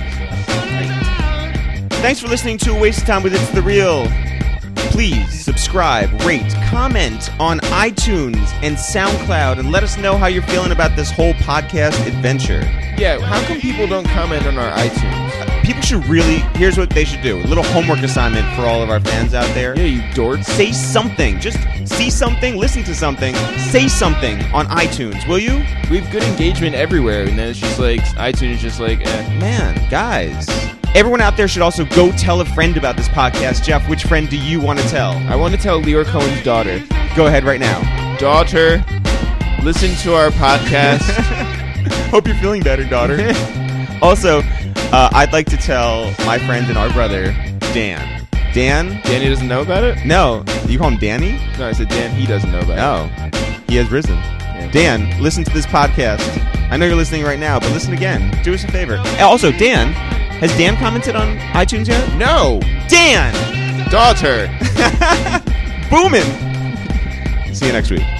Thanks for listening to A Waste of Time with It's The Real. Please subscribe, rate, comment on iTunes and SoundCloud, and let us know how you're feeling about this whole podcast adventure. Yeah, how come people don't comment on our iTunes? People should really, here's what they should do. A little homework assignment for all of our fans out there. Yeah, you dorks. Say something. Just see something, listen to something, say something on iTunes, will you? We have good engagement everywhere, and then it's just like iTunes is just like, eh. Man, guys. Everyone out there should also go tell a friend about this podcast. Jeff, which friend do you want to tell? I want to tell Leor Cohen's daughter, Go ahead right now. daughter, listen to our podcast. Hope you're feeling better, daughter. Also, uh, I'd like to tell my friend and our brother, Dan. Dan? Danny doesn't know about it? No. You call him Danny? No, I said Dan, he doesn't know about No. He has risen. Dan, listen to this podcast. I know you're listening right now, but listen again. Do us a favor. Also, Dan, has Dan commented on iTunes yet? it. No! Dan! Daughter! Boomin'! See you next week.